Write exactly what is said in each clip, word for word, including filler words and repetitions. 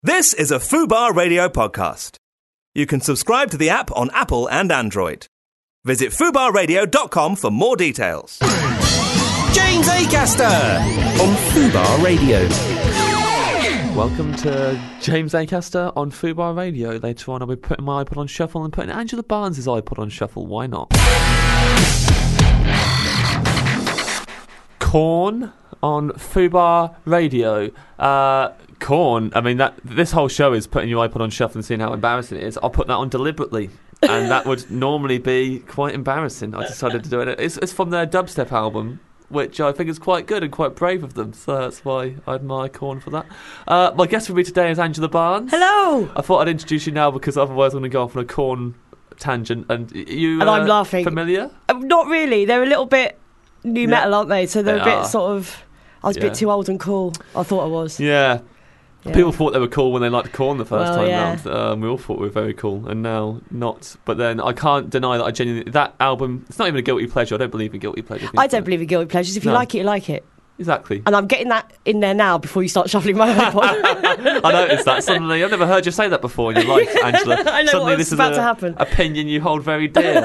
This is a Fubar Radio podcast. You can subscribe to the app on Apple and Android. Visit fubar radio dot com for more details. James Acaster on Fubar Radio. Welcome to James Acaster on Fubar Radio. Later on I'll be putting my iPod on shuffle and putting Angela Barnes' iPod on shuffle. Why not? Korn on Fubar Radio. Uh, Korn, I mean, that this whole show is putting your iPod on shuffle and seeing how embarrassing it is. I'll put that on deliberately. And that would normally be quite embarrassing. I decided to do it. It's, it's from their dubstep album, which I think is quite good and quite brave of them. So that's why I admire Korn for that. Uh, my guest for me today is Angela Barnes. Hello. I thought I'd introduce you now because otherwise I'm going to go off on a Korn tangent. And you And uh, I'm laughing. Familiar? Uh, not really. They're a little bit new Yeah. metal, aren't they? So they're They a bit are. sort of... I was a Yeah. bit too old and cool. I thought I was. Yeah. Yeah. People thought they were cool when they liked Korn the first Well, time yeah. round. Um, we all thought we were very cool, and now not. But then I can't deny that I genuinely... That album, it's not even a guilty pleasure. I don't believe in guilty pleasure. I don't believe in guilty pleasures. If you No. like it, you like it. Exactly. And I'm getting that in there now before you start shuffling my iPod. I noticed that suddenly. I've never heard you say that before in your life, Angela. I know Suddenly what's this about is to a happen. opinion you hold very dear.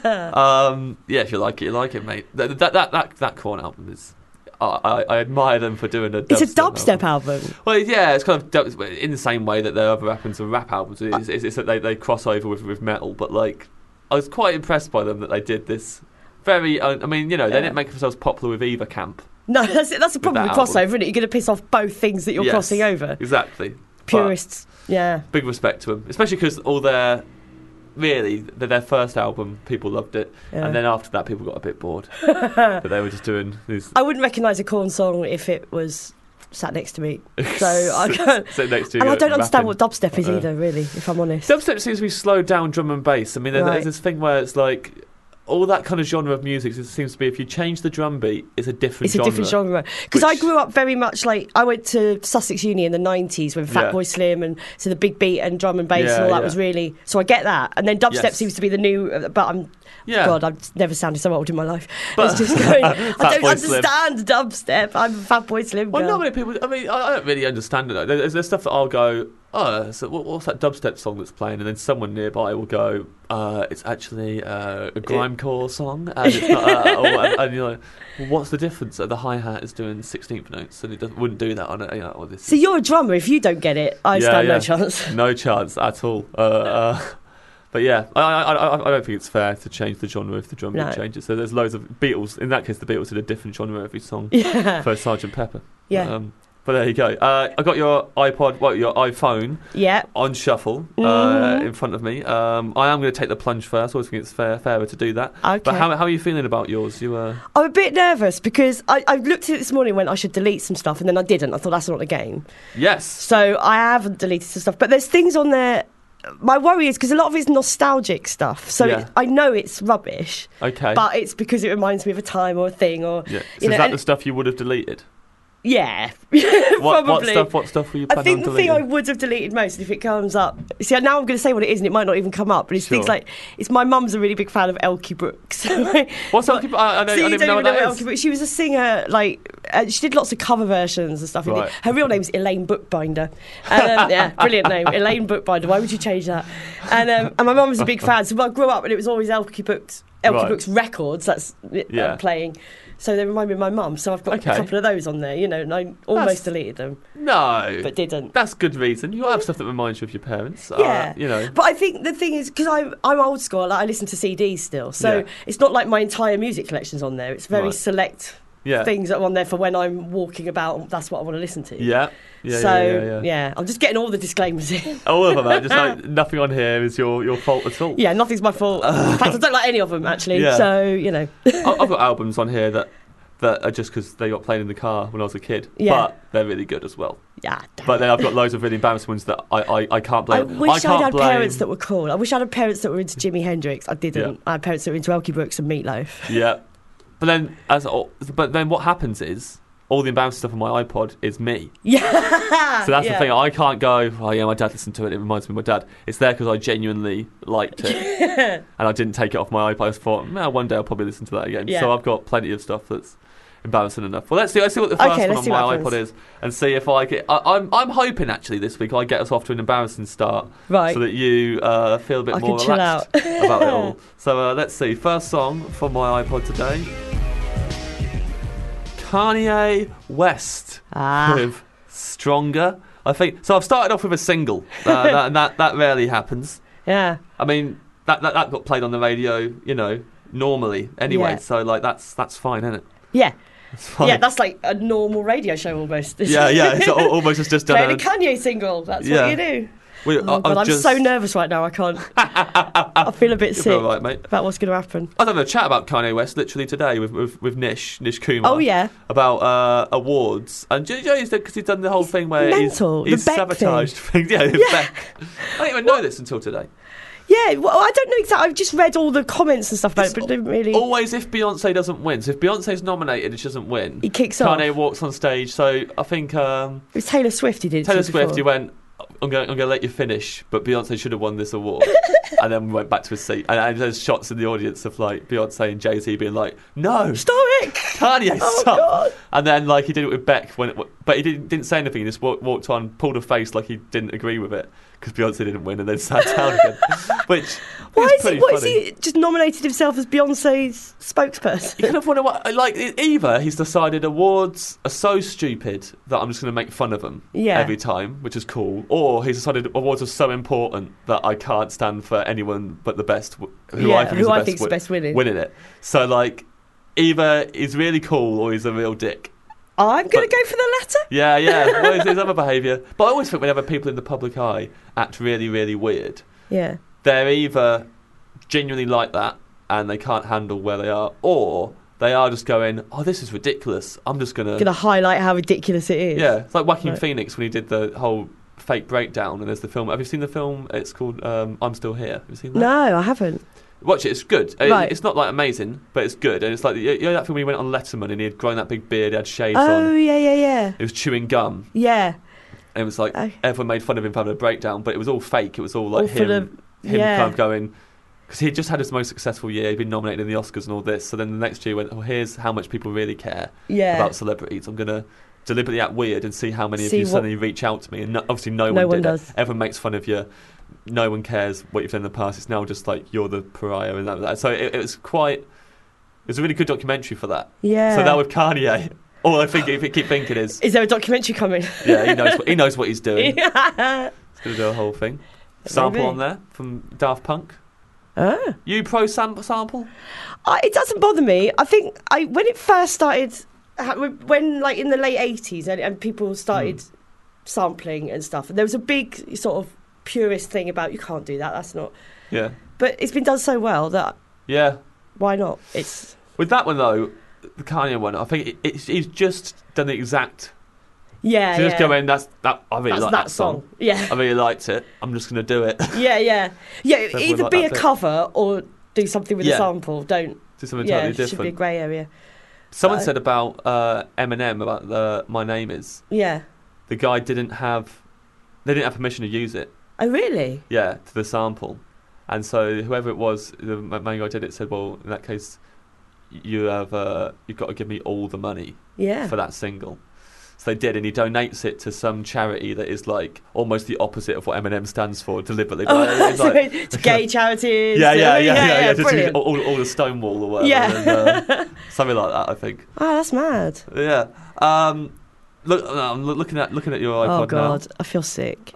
um, yeah, if you like it, you like it, mate. That that that that, that Korn album is. I, I, I admire them for doing a dubstep It's a dubstep album. album. Well, yeah, it's kind of dub- in the same way that their other albums are rap albums. It's, it's, it's that they, they cross over with, with metal, but like I was quite impressed by them that they did this very. Uh, I mean, you know, they Yeah. didn't make themselves popular with Eva Camp. No, that's it. That's the problem that with crossover, isn't it? You're going to piss off both things that you're Yes, crossing over. Exactly. Purists. Yeah. But big respect to them, especially because all their really their, their first album, people loved it, Yeah. and then after that, people got a bit bored. But they were just doing these. I wouldn't recognise a Korn song if it was sat next to me. So I can't. Sit next to you And I don't rapping. understand what dubstep is Uh, either, really, if I'm honest. Dubstep seems to be slowed down drum and bass. I mean, there- Right. there's this thing where it's like all that kind of genre of music. It seems to be if you change the drum beat, it's a different It's genre. a different genre. Because I Which- grew up very much like... I went to Sussex Uni in the nineties when Yeah. Fatboy Slim and so the big beat and drum and bass Yeah, and all that yeah. was really... So I get that. And then dubstep Yes. seems to be the new... But I'm... Yeah. God, I've never sounded so old in my life. But- It's just going... I don't Fatboy Slim. understand dubstep. I'm a Fatboy Slim Well, girl. not many people. I mean, I, I don't really understand it. Though. There's, there's stuff that I'll go, oh, so what, what's that dubstep song that's playing? And then someone nearby will go, uh, it's actually uh, a grimecore song, and it's not. Uh, or, and, and you're like, well, what's the difference? Uh, the hi hat is doing sixteenth notes, and it doesn't, wouldn't do that on it. You know, or this So is- you're a drummer. If you don't get it, I Yeah, stand yeah. no chance. no chance at all. Uh, uh, But yeah, I, I I I don't think it's fair to change the genre if the drum beat No. changes. So there's loads of Beatles. In that case, the Beatles did a different genre every song Yeah. for Sergeant Pepper. Yeah. Um, but there you go. Uh, I got your iPod, well, your iPhone Yeah. on shuffle uh, Mhm. in front of me. Um, I am going to take the plunge first. I always think it's fair, fairer to do that. Okay. But how how are you feeling about yours? You uh, I'm a bit nervous because I, I looked at it this morning and went I should delete some stuff and then I didn't. I thought that's not a game. yes, So I haven't deleted some stuff. But there's things on there. My worry is because a lot of it's nostalgic stuff. So Yeah. it, I know it's rubbish, okay. but it's because it reminds me of a time or a thing or... yeah. So you is know, that and- the stuff you would have deleted? Yeah, What, probably. what stuff? What stuff were you I planning think on the thing deleting? I would have deleted most if it comes up. See, now I'm going to say what it is, and it might not even come up. But it's things Sure. like it's my mum's a really big fan of Elkie Brooks. What's Elkie Bro- I- I know- I So don't you even know what know that what is. Elkie Brooks. She was a singer. Like uh, she did lots of cover versions and stuff. Right. Her real name's Elaine Bookbinder. And, um, yeah, brilliant name, Elaine Bookbinder. Why would you change that? And um, and my mum was a big fan. So I grew up and it was always Elkie Brooks. Elkie Right. Brooks records. That's uh, Yeah. playing. So they remind me of my mum. So I've got Okay. a couple of those on there. You know, and I almost That's- deleted them, No, but didn't. that's good reason. You have stuff that reminds you of your parents. Yeah. uh, you know. But I think the thing is, because I'm, I'm old school, like I listen to C Ds still. So Yeah. it's not like my entire music collection's on there. It's very Right. select Yeah. things that are on there for when I'm walking about. And that's what I want to listen to. Yeah. Yeah, so, yeah, yeah, yeah. I'm just getting all the disclaimers in. All of them. Are just like nothing on here is your, your fault at all. yeah, nothing's my fault. In fact, I don't like any of them, actually. Yeah. So, you know. I- I've got albums on here that that are just because they got played in the car when I was a kid. Yeah. But they're really good as well. Yeah. damn But it. then I've got loads of really embarrassing ones that I, I, I can't I blame. wish I can't would had blame. parents that were cool. I wish I had parents that were into Jimi Hendrix. I didn't. Yeah. I had parents that were into Elkie Brooks and Meatloaf. Yeah. But then, as all- but then what happens is all the embarrassing stuff on my iPod is me. Yeah. So that's yeah. the thing. I can't go, oh yeah, my dad listened to it. It reminds me of my dad. It's there because I genuinely liked it, and I didn't take it off my iPod. I thought, well, one day I'll probably listen to that again. Yeah. So I've got plenty of stuff that's embarrassing enough. Well, let's see. Let's see what the first Okay, one let's on see my what iPod happens. is, and see if I get. I, I'm I'm hoping actually this week I get us off to an embarrassing start, Right. so that you uh, feel a bit I more can chill relaxed out. about it all. So uh, let's see. First song from my iPod today. Kanye West Ah. with Stronger. I think so. I've started off with a single, uh, that, and that that rarely happens. Yeah. I mean, that, that that got played on the radio, you know, normally anyway. Yeah. So like that's that's fine, isn't it? Yeah. It's fine. Yeah, that's like a normal radio show almost. yeah, yeah. It's al- almost just just done. Playing a A, Kanye single. That's Yeah. what you do. we, Oh, God, I've I'm just, so nervous right now. I can't. I feel a bit You'll sick be all right, mate. about what's going to happen. I was having a chat about Kanye West literally today with with, with Nish Nish Kumar. Oh, yeah. About uh, awards, and you know, because he's done the whole thing where mental. he's, he's The Beck sabotaged things. Yeah, the Yeah. Beck. I didn't even know this until today. Yeah, well, I don't know exactly. I've just read all the comments and stuff about It's it, but didn't really. Always, if Beyonce doesn't win, so if Beyonce's nominated and she doesn't win, He kicks off. Kanye walks on stage. So I think um, It was Taylor Swift he did it Taylor to Swift, he before. went, I'm going, I'm going to let you finish, but Beyonce should have won this award. And then went back to his seat. And, and there's shots in the audience of like Beyonce and Jay-Z being like, no, Stop it! Kanye, Oh, stop. God. And then like he did it with Beck, when it, but he didn't, didn't say anything. He just walked, walked on, pulled a face like he didn't agree with it because Beyonce didn't win, and then sat down again. Which Why is is pretty he? What is funny. he? Just nominated himself as Beyonce's spokesperson. You kind of wonder what, like, either he's decided awards are so stupid that I'm just going to make fun of them Yeah. every time, which is cool, or he's decided awards are so important that I can't stand for anyone but the best, who Yeah, I think who is the I best, think's the best winning. winning it. So, like, either he's really cool or he's a real dick. I'm going But- to go for the latter. Yeah, yeah, well, his, his other behaviour. But I always think whenever people in the public eye act really, really weird, Yeah. they're either genuinely like that and they can't handle where they are, or they are just going, oh, this is ridiculous. I'm just going Going to highlight how ridiculous it is. Yeah, it's like Joaquin Right. Phoenix when he did the whole fake breakdown, and there's the film. Have you seen the film? It's called um, I'm Still Here. Have you seen that? No, I haven't. Watch it, it's good. It- Right. It's not like amazing, but it's good. And it's like, you know that film when he went on Letterman and he had grown that big beard, he had shades Oh, on, yeah, yeah, yeah. he was chewing gum. Yeah. And it was like, Oh. everyone made fun of him for having a breakdown, but it was all fake. It was all like All full him, of- him yeah. kind of going, because he had just had his most successful year, he'd been nominated in the Oscars and all this. So then the next year he went, oh, here's how much people really care Yeah. about celebrities. I'm going to deliberately act weird and see how many See of you what- suddenly reach out to me. And no, obviously no, No one one did does. it. Everyone makes fun of you. No one cares what you've done in the past. It's now just like you're the pariah and that. that. So it, it was quite... It was a really good documentary for that. Yeah. So now with Kanye, all I think, if you keep thinking is, Is there a documentary coming? yeah, he knows what, he knows what he's doing. Yeah. He's going to do a whole thing. Sample Maybe. on there from Daft Punk. Ah. You pro sam- sample? I, it doesn't bother me. I think I when it first started, ha- when like in the late eighties, and, and people started Hmm. sampling and stuff, and there was a big sort of purist thing about you can't do that. That's not. Yeah. But it's been done so well that Yeah. why not? It's With that one, though, the Kanye one, I think it, it's, he's just done the exact... yeah, So yeah. just go in, that's, that, I really That's like that that song. song. Yeah, I really liked it. I'm just going to do it. yeah, yeah, yeah. Everyone Either like be that a bit. cover or do something with Yeah. a sample. Don't. Do something Yeah, totally it should be a different. grey area. Someone So- said about uh, Eminem, about the My Name Is, Yeah. the guy didn't have... They didn't have permission to use it. Oh really? Yeah, to the sample. And so whoever it was, the main guy did it, said, well, in that case, you have, uh, you've got to give me all the money Yeah. for that single. So they did, and he donates it to some charity that is like almost the opposite of what Eminem stands for, deliberately. Oh, But it's so like- it's gay charities. yeah, yeah, yeah, yeah, yeah, just brilliant. all, all, all the Stonewall or whatever. Yeah. and, uh, something like that, I think. Oh, that's mad. Yeah. Um, look, I'm loo- looking at looking at your iPod Oh God, I feel sick.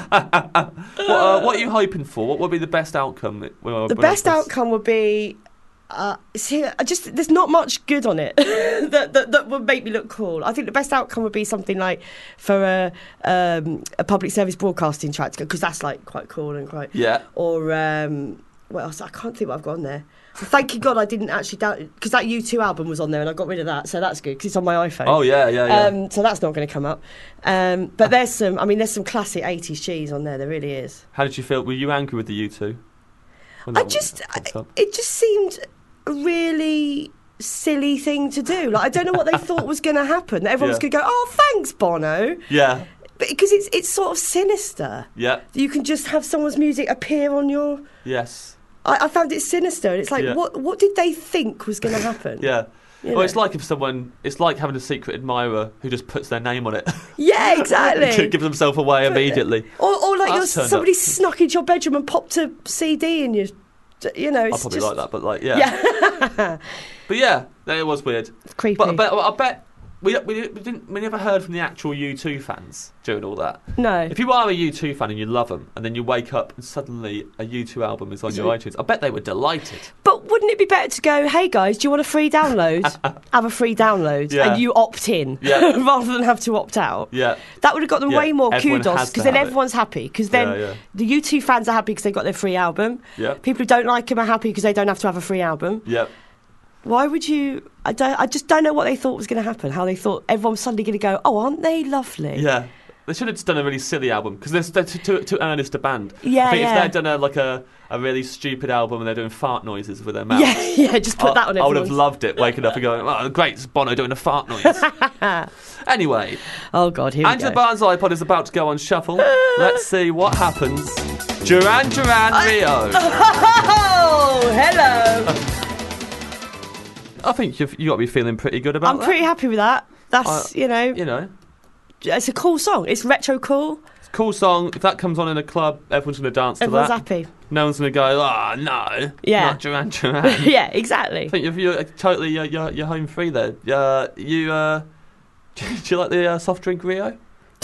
now. What, uh, what are you hoping for? What would be the best outcome? when- The when best this- outcome would be. Uh, see, I just there's not much good on it that, that that would make me look cool. I think the best outcome would be something like for a um, a public service broadcasting track because that's like quite cool and quite. Yeah. Or um, what else? I can't think what I've got on there. Thank you God I didn't actually down because that U two album was on there and I got rid of that, so that's good because it's on my iPhone. Oh yeah, yeah, yeah. Um, so that's not going to come up. Um, but there's some. I mean, there's some classic eighties cheese on there. There really is. How did you feel? Were you angry with the U two? When I that just, popped up? it just seemed a really silly thing to do. Like I don't know what they thought was going to happen. Everyone was Yeah. going to go, "Oh, thanks, Bono," Yeah, but because it's it's sort of sinister. yeah, You can just have someone's music appear on your. yes, I, I found it sinister, and it's like, Yeah. what what did they think was going to happen? yeah. You Well, know. it's like if someone, it's like having a secret admirer who just puts their name on it. Yeah, exactly. Gives themself away immediately. Or, or like That's you're, turned somebody up. snuck into your bedroom and popped a C D in your, you know. I It's probably just, like that, but like, yeah. Yeah, But yeah, it was weird. it's creepy. But, but I bet we, we, we didn't we never heard from the actual U two fans during all that. no. If you are a U two fan and you love them, and then you wake up and suddenly a U two album is on your iTunes, I bet they were delighted. But wouldn't it be better to go, hey guys, do you want a free download? Have a free download, Yeah. and you opt in Yeah. rather than have to opt out. Yeah. That would have got them Yeah, way more everyone kudos has to because then have it. everyone's happy. Because then Yeah, yeah. the U two fans are happy because they got their free album. Yeah. People who don't like them are happy because they don't have to have a free album. Yep. Why would you? I don't. I just don't know what they thought was going to happen. How they thought everyone was suddenly going to go, oh, aren't they lovely? Yeah. They should have just done a really silly album because they're, they're too, too, too earnest a band. Yeah, I think yeah. if they'd done a, like a, a really stupid album and they're doing fart noises with their mouth. Yeah, yeah. Just put I, that on I would have everyone's- loved it, waking up and going, oh, great, it's Bono doing a fart noise. Anyway, Oh God, here we Angela go. Barnes' iPod is about to go on shuffle. Let's see what happens. Duran Duran Rio. Oh, hello. I think you've you got to be feeling pretty good about I'm that. pretty happy with that. That's Uh, you know, You know, it's a cool song. It's retro cool. it's a cool song. If that comes on in a club, everyone's going to dance to Everyone's that. happy. No one's going to go, oh, no. Yeah. Not Duran Duran. Yeah, exactly. I think if you're totally you're, you're, you're home free there. Uh, you uh, do you like the uh, soft drink Rio?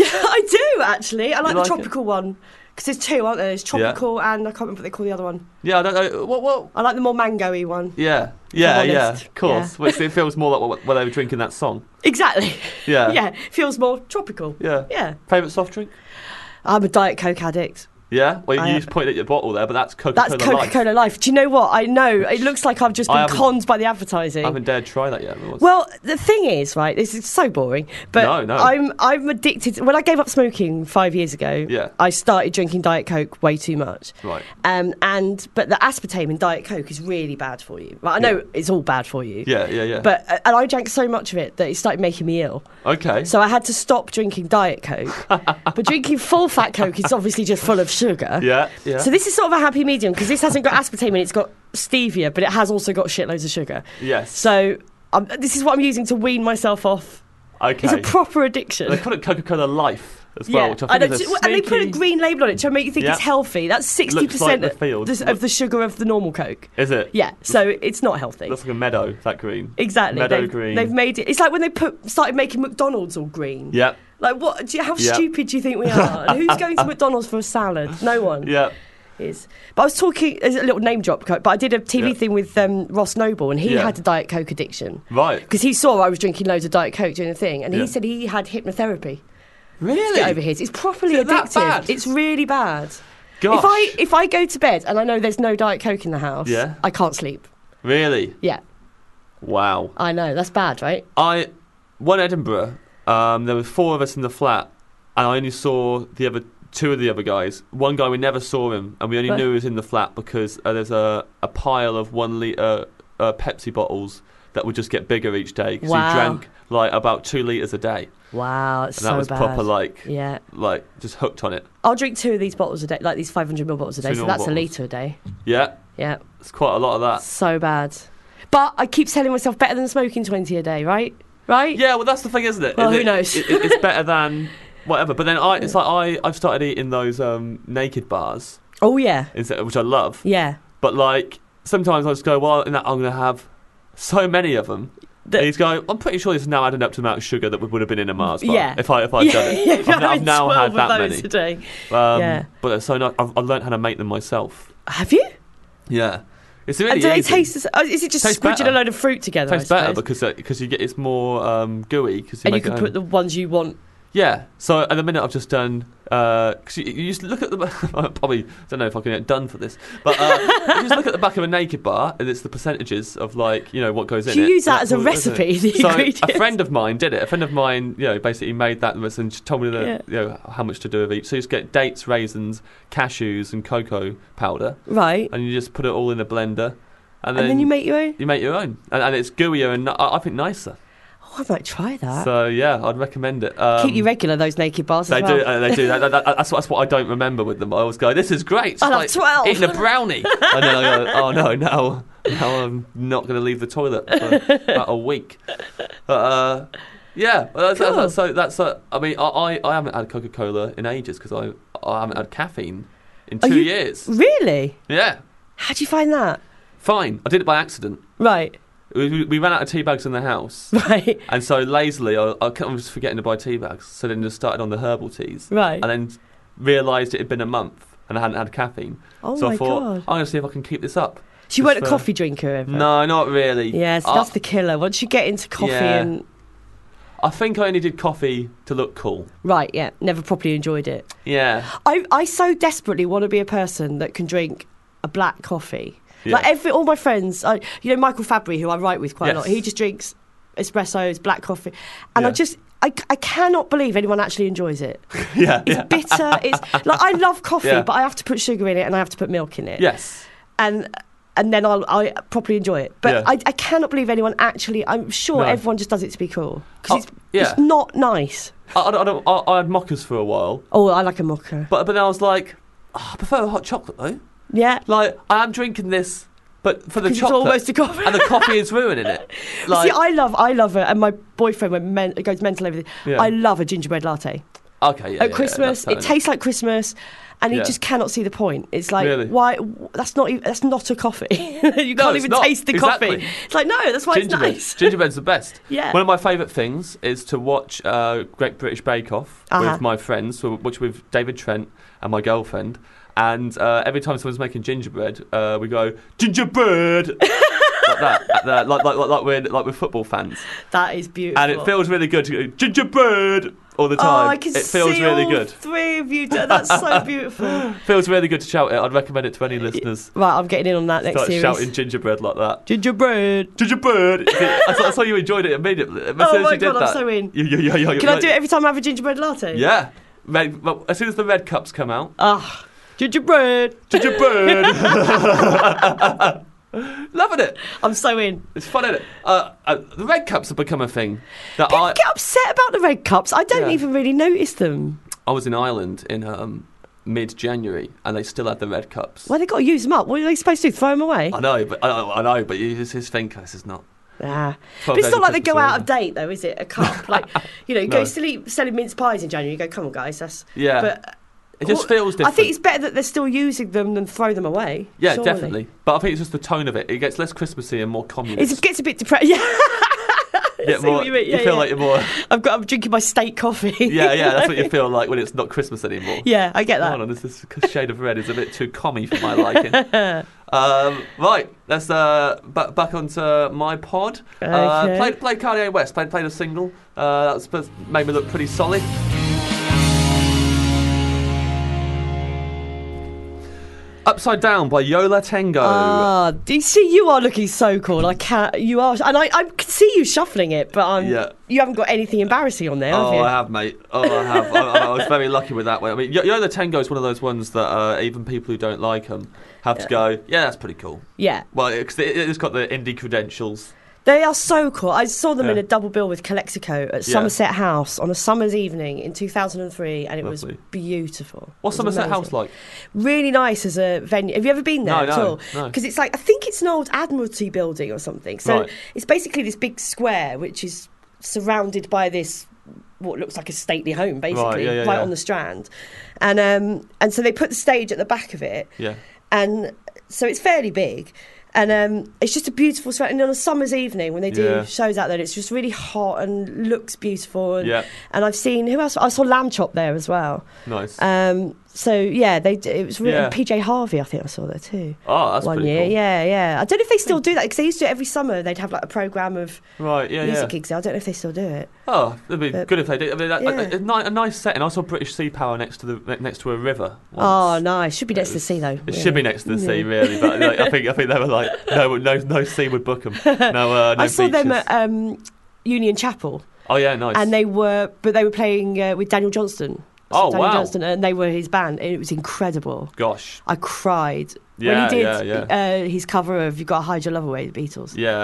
I do actually. I like the like it? tropical one because there's two, aren't there? There's tropical and I can't remember what they call the other one. Yeah, I don't know. What? What? I like the more mango-y one. Yeah, yeah, I'm yeah. honest. Of course. Yeah. Which it feels more like what, what they were drinking that song. Exactly. Yeah. Yeah, feels more tropical. Yeah. Yeah. Favorite soft drink? I'm a Diet Coke addict. Yeah. Well, I you am. just pointed at your bottle there, but that's Coca That's Cola Life. Coca-Cola Life. Do you know what? I know. It looks like I've just I been haven't- conned by the advertising. I haven't dared try that yet. What's- Well, the thing is, right, this is so boring, but No, no. I'm I'm addicted. When I gave up smoking five years ago, Yeah. I started drinking Diet Coke way too much. Right. Um, and but the aspartame in Diet Coke is really bad for you. Well, I know Yeah. it's all bad for you. Yeah, yeah, yeah. But uh, and I drank so much of it that it started making me ill. okay. So I had to stop drinking Diet Coke. But drinking full fat Coke is obviously just full of sugar. yeah, yeah. So this is sort of a happy medium because this hasn't got aspartame in it. It's got stevia, but it has also got shitloads of sugar. yes. So um, this is what I'm using to wean myself off. okay. It's a proper addiction. They call it Coca Cola Life as well, Yeah, which I I think know, is a and they put a sneaky- green label on it to make you think Yeah. it's healthy. That's sixty Looks like percent the field. of the sugar of the normal Coke. Is it? Yeah, so it's not healthy. Looks like a meadow. That green. Exactly. Meadow they've, green. They've made it. It's like when they put started making McDonald's all green. Yeah. Like what? Do you, how Yeah. stupid do you think we are? And who's going to McDonald's for a salad? No one Yeah. is. But I was talking. There's a little name drop, but I did a T V Yeah. thing with um, Ross Noble, and he Yeah. had a Diet Coke addiction Right. because he saw I was drinking loads of Diet Coke doing the thing, and Yeah. he said he had hypnotherapy. Really? Get over his. It's properly Is it that addictive. bad? It's really bad. Gosh. If I if I go to bed and I know there's no Diet Coke in the house, Yeah. I can't sleep. Really? Yeah, Wow. I know that's bad, right? I one Edinburgh. Um, there were four of us in the flat, and I only saw the other two of the other guys. One guy we never saw him, and we only Right. knew he was in the flat because uh, there's a a pile of one litre uh, Pepsi bottles that would just get bigger each day because Wow. he drank like about two litres a day, Wow, it's and so that was bad. proper like Yeah, like just hooked on it. I'll drink two of these bottles a day, like these five hundred milliliter bottles a day. Two So normal that's a bottles. litre a day. Yeah, Yeah, it's quite a lot of that. so bad. But I keep telling myself better than smoking twenty a day, right? Right? Yeah, well, that's the thing, isn't it? Well, Is who it- knows? It, it- it's better than whatever. But then I, it's like I, I've started eating those um, naked bars, Oh yeah, instead, which I love. yeah. But like sometimes I just go, well, in that I'm going to have so many of them. The- and he's going, I'm pretty sure this is now adding up to the amount of sugar that would, would have been in a Mars bar. Yeah. If I if I'd yeah, done it, yeah, I've, I've now had twelve that of those many. a day. Um, Yeah. But it's so nice. I've, I've learned how to make them myself. Have you? Yeah, it's really And do they easy. taste? The, oh, is it just Tastes squidging better. a load of fruit together? Tastes I better suppose? because uh, because you get it's more um, gooey. Cause you and you make can it put home. the ones you want. Yeah. So at the minute I've just done because you, you just look at the I probably don't know if I can get done for this, but uh, you just look at the back of a naked bar and it's the percentages of like you know what goes in Do you it. use that That's as a all it is, isn't it? recipe, the So ingredients? a friend of mine did it. A friend of mine, you know, basically made that and she told me the, Yeah. you know how much to do of each. So you just get dates, raisins, cashews, and cocoa powder, Right. and you just put it all in a blender, and then, And then you make your own. you make your own, and, and it's gooier and I, I think nicer. Oh, I might try that. So yeah, I'd recommend it. Um, Keep you regular, those naked bars They as well. do. Uh, they do. That, that, that, that's, what, that's what I don't remember with them. I always go, "This is great." It's I'll have like twelve. eating a brownie, and then I go, "Oh no, no, now I'm not going to leave the toilet for about a week. But, uh, yeah, well, that's, Cool. that's, so that's. Uh, I mean, I, I I haven't had Coca-Cola in ages because I I haven't had caffeine in Are two you- years. Really? Yeah, How do you find that? fine. I did it by accident. Right, We, we, we ran out of tea bags in the house, right, and so lazily I, I kept- I was forgetting to buy tea bags. So then just started on the herbal teas, right. and then realised it had been a month and I hadn't had caffeine. Oh so my I thought, God. I'm going to see if I can keep this up. So you weren't a Just for- coffee drinker ever? No, not really. Yes, I, that's the killer. Once you get into coffee Yeah. and... I think I only did coffee to look cool. Right, yeah, never properly enjoyed it. Yeah. I, I so desperately want to be a person that can drink a black coffee. Yeah. Like every all my friends, I, you know Michael Fabry, who I write with quite Yes. a lot, he just drinks espressos, black coffee. And I Yeah. just... I, I cannot believe anyone actually enjoys it. yeah. It's yeah. bitter. It's like I love coffee, Yeah. but I have to put sugar in it and I have to put milk in it. Yes. And and then I'll I properly enjoy it. But Yeah. I, I cannot believe anyone actually. I'm sure No. everyone just does it to be cool because Oh, it's yeah. it's not nice. I, I, don't, I, I had mochas for a while, Oh, I like a mocha. but but then I was like, oh, I prefer hot chocolate though. Yeah, Like I am drinking this, but for the 'cause it's chocolate, almost a coffee. and the coffee is ruining it. Like, See, I love I love it, and my boyfriend went men, goes mental over this. Yeah. I love a gingerbread latte okay, yeah, at yeah, Christmas. Yeah, it tastes like Christmas. And he Yeah. just cannot see the point. It's like, Really? why? That's not even. That's not a coffee. you No, can't it's even not. taste the Exactly. coffee. It's like, no, that's why Gingerbread. it's nice. Gingerbread's the best. Yeah. One of my favourite things is to watch uh, Great British Bake Off Uh-huh. with my friends, so which with David Trent and my girlfriend. And uh, every time someone's making gingerbread, uh, we go gingerbread like that, at the, like, like like like we're like we're football fans, That is beautiful. and it feels really good to go gingerbread all the time. Oh, I can it feels see really all good. three of you. do- That's so beautiful. Feels really good to shout it. I'd recommend it to any listeners. Right, I'm getting in on that next Start series. shouting gingerbread like that. Gingerbread. Gingerbread. I, saw, I saw you enjoyed it immediately. As Oh soon as my you did God, I'm that, so in. You, you, you, you, Can I do it every time I have a gingerbread latte? Yeah. Red, well, as soon as the red cups come out, Ah, gingerbread. gingerbread. Loving it. I'm so in. It's fun, isn't it? Uh, uh, the red cups have become a thing. That People I get upset about the red cups. I don't Yeah. even really notice them. I was in Ireland in um, mid-January, and they still had the red cups. Well, they've got to use them up. What are they supposed to do? Throw them away? I know, but I, I know, but it's his finger. This is not. Ah. twelve But it's days not of like they go Christmas out already. of date, though, is it? A cup. Like, you know, you No. go silly, selling mince pies in January. You go, come on, guys. That's. Yeah. But It just well, feels different. I think it's better that they're still using them than throw them away. Yeah, surely. definitely. But I think it's just the tone of it. It gets less Christmassy and more communist. It gets a bit depressed. Yeah. Yeah, see more, what you mean. you Yeah, feel yeah. like you're more. I've got. I'm drinking my steak coffee. Yeah, yeah. That's what you feel like when it's not Christmas anymore. Yeah, I get that. Hold on, this, this shade of red is a bit too commie for my liking. um, right, let's uh, back back onto my pod. Uh, Okay. played played Kanye West. Played played a single. Uh, that was, made me look pretty solid. Upside Down by Yola Tengo. Ah, do you see? You are looking so cool. I can't. You are, and I, I can see you shuffling it, but um, Yeah. you haven't got anything embarrassing on there, have Oh, you? I have, mate. Oh, I have. I, I was very lucky with that one. I mean, Y- Yola Tengo is one of those ones that uh, even people who don't like them have to go, yeah, that's pretty cool. Yeah, Well, because it, it's got the indie credentials. they are so cool. I saw them in Yeah. a double bill with Calexico at Yeah. Somerset House on a summer's evening in two thousand three, and it Lovely. was beautiful. What's It was Somerset amazing. House like? Really nice as a venue. Have you ever been there No, at no, all? no. Because it's like, I think it's an old Admiralty building or something. So Right. it's basically this big square which is surrounded by this what looks like a stately home, basically, Right, yeah, yeah, right yeah. on the Strand. And um, and so they put the stage at the back of it, Yeah. and so it's fairly big. And um, it's just a beautiful surround. And on a summer's evening when they do Yeah. shows out there, it's just really hot and looks beautiful. And, Yeah. and I've seen, who else? I saw Lamb Chop there as well. Nice. Um, so yeah, they d- it was really Yeah. P J Harvey. I think I saw there too. oh, that's One pretty year, cool. yeah, yeah. I don't know if they still do that because they used to do it every summer. They'd have like a program of Right, yeah, music yeah. gigs. I don't know if they still do it. Oh, it'd be But- good if they did. I mean, that, Yeah. a, a, ni- a nice setting. I saw British Sea Power next to the next to a river. Oh, once. nice. Should be next to the sea though. It yeah. should be next to the sea, Yeah. really. But like, I think I think they were like, no, no, no sea would book them. No, uh, no I saw them beaches. at um, Union Chapel, Oh yeah, nice. and they were, but they were playing uh, with Daniel Johnston. Oh, Daniel wow. Johnston, and they were his band, and it was incredible. Gosh. I cried Yeah, when he did yeah, yeah. Uh, his cover of "You Got to Hide Your Love Away," the Beatles. Yeah.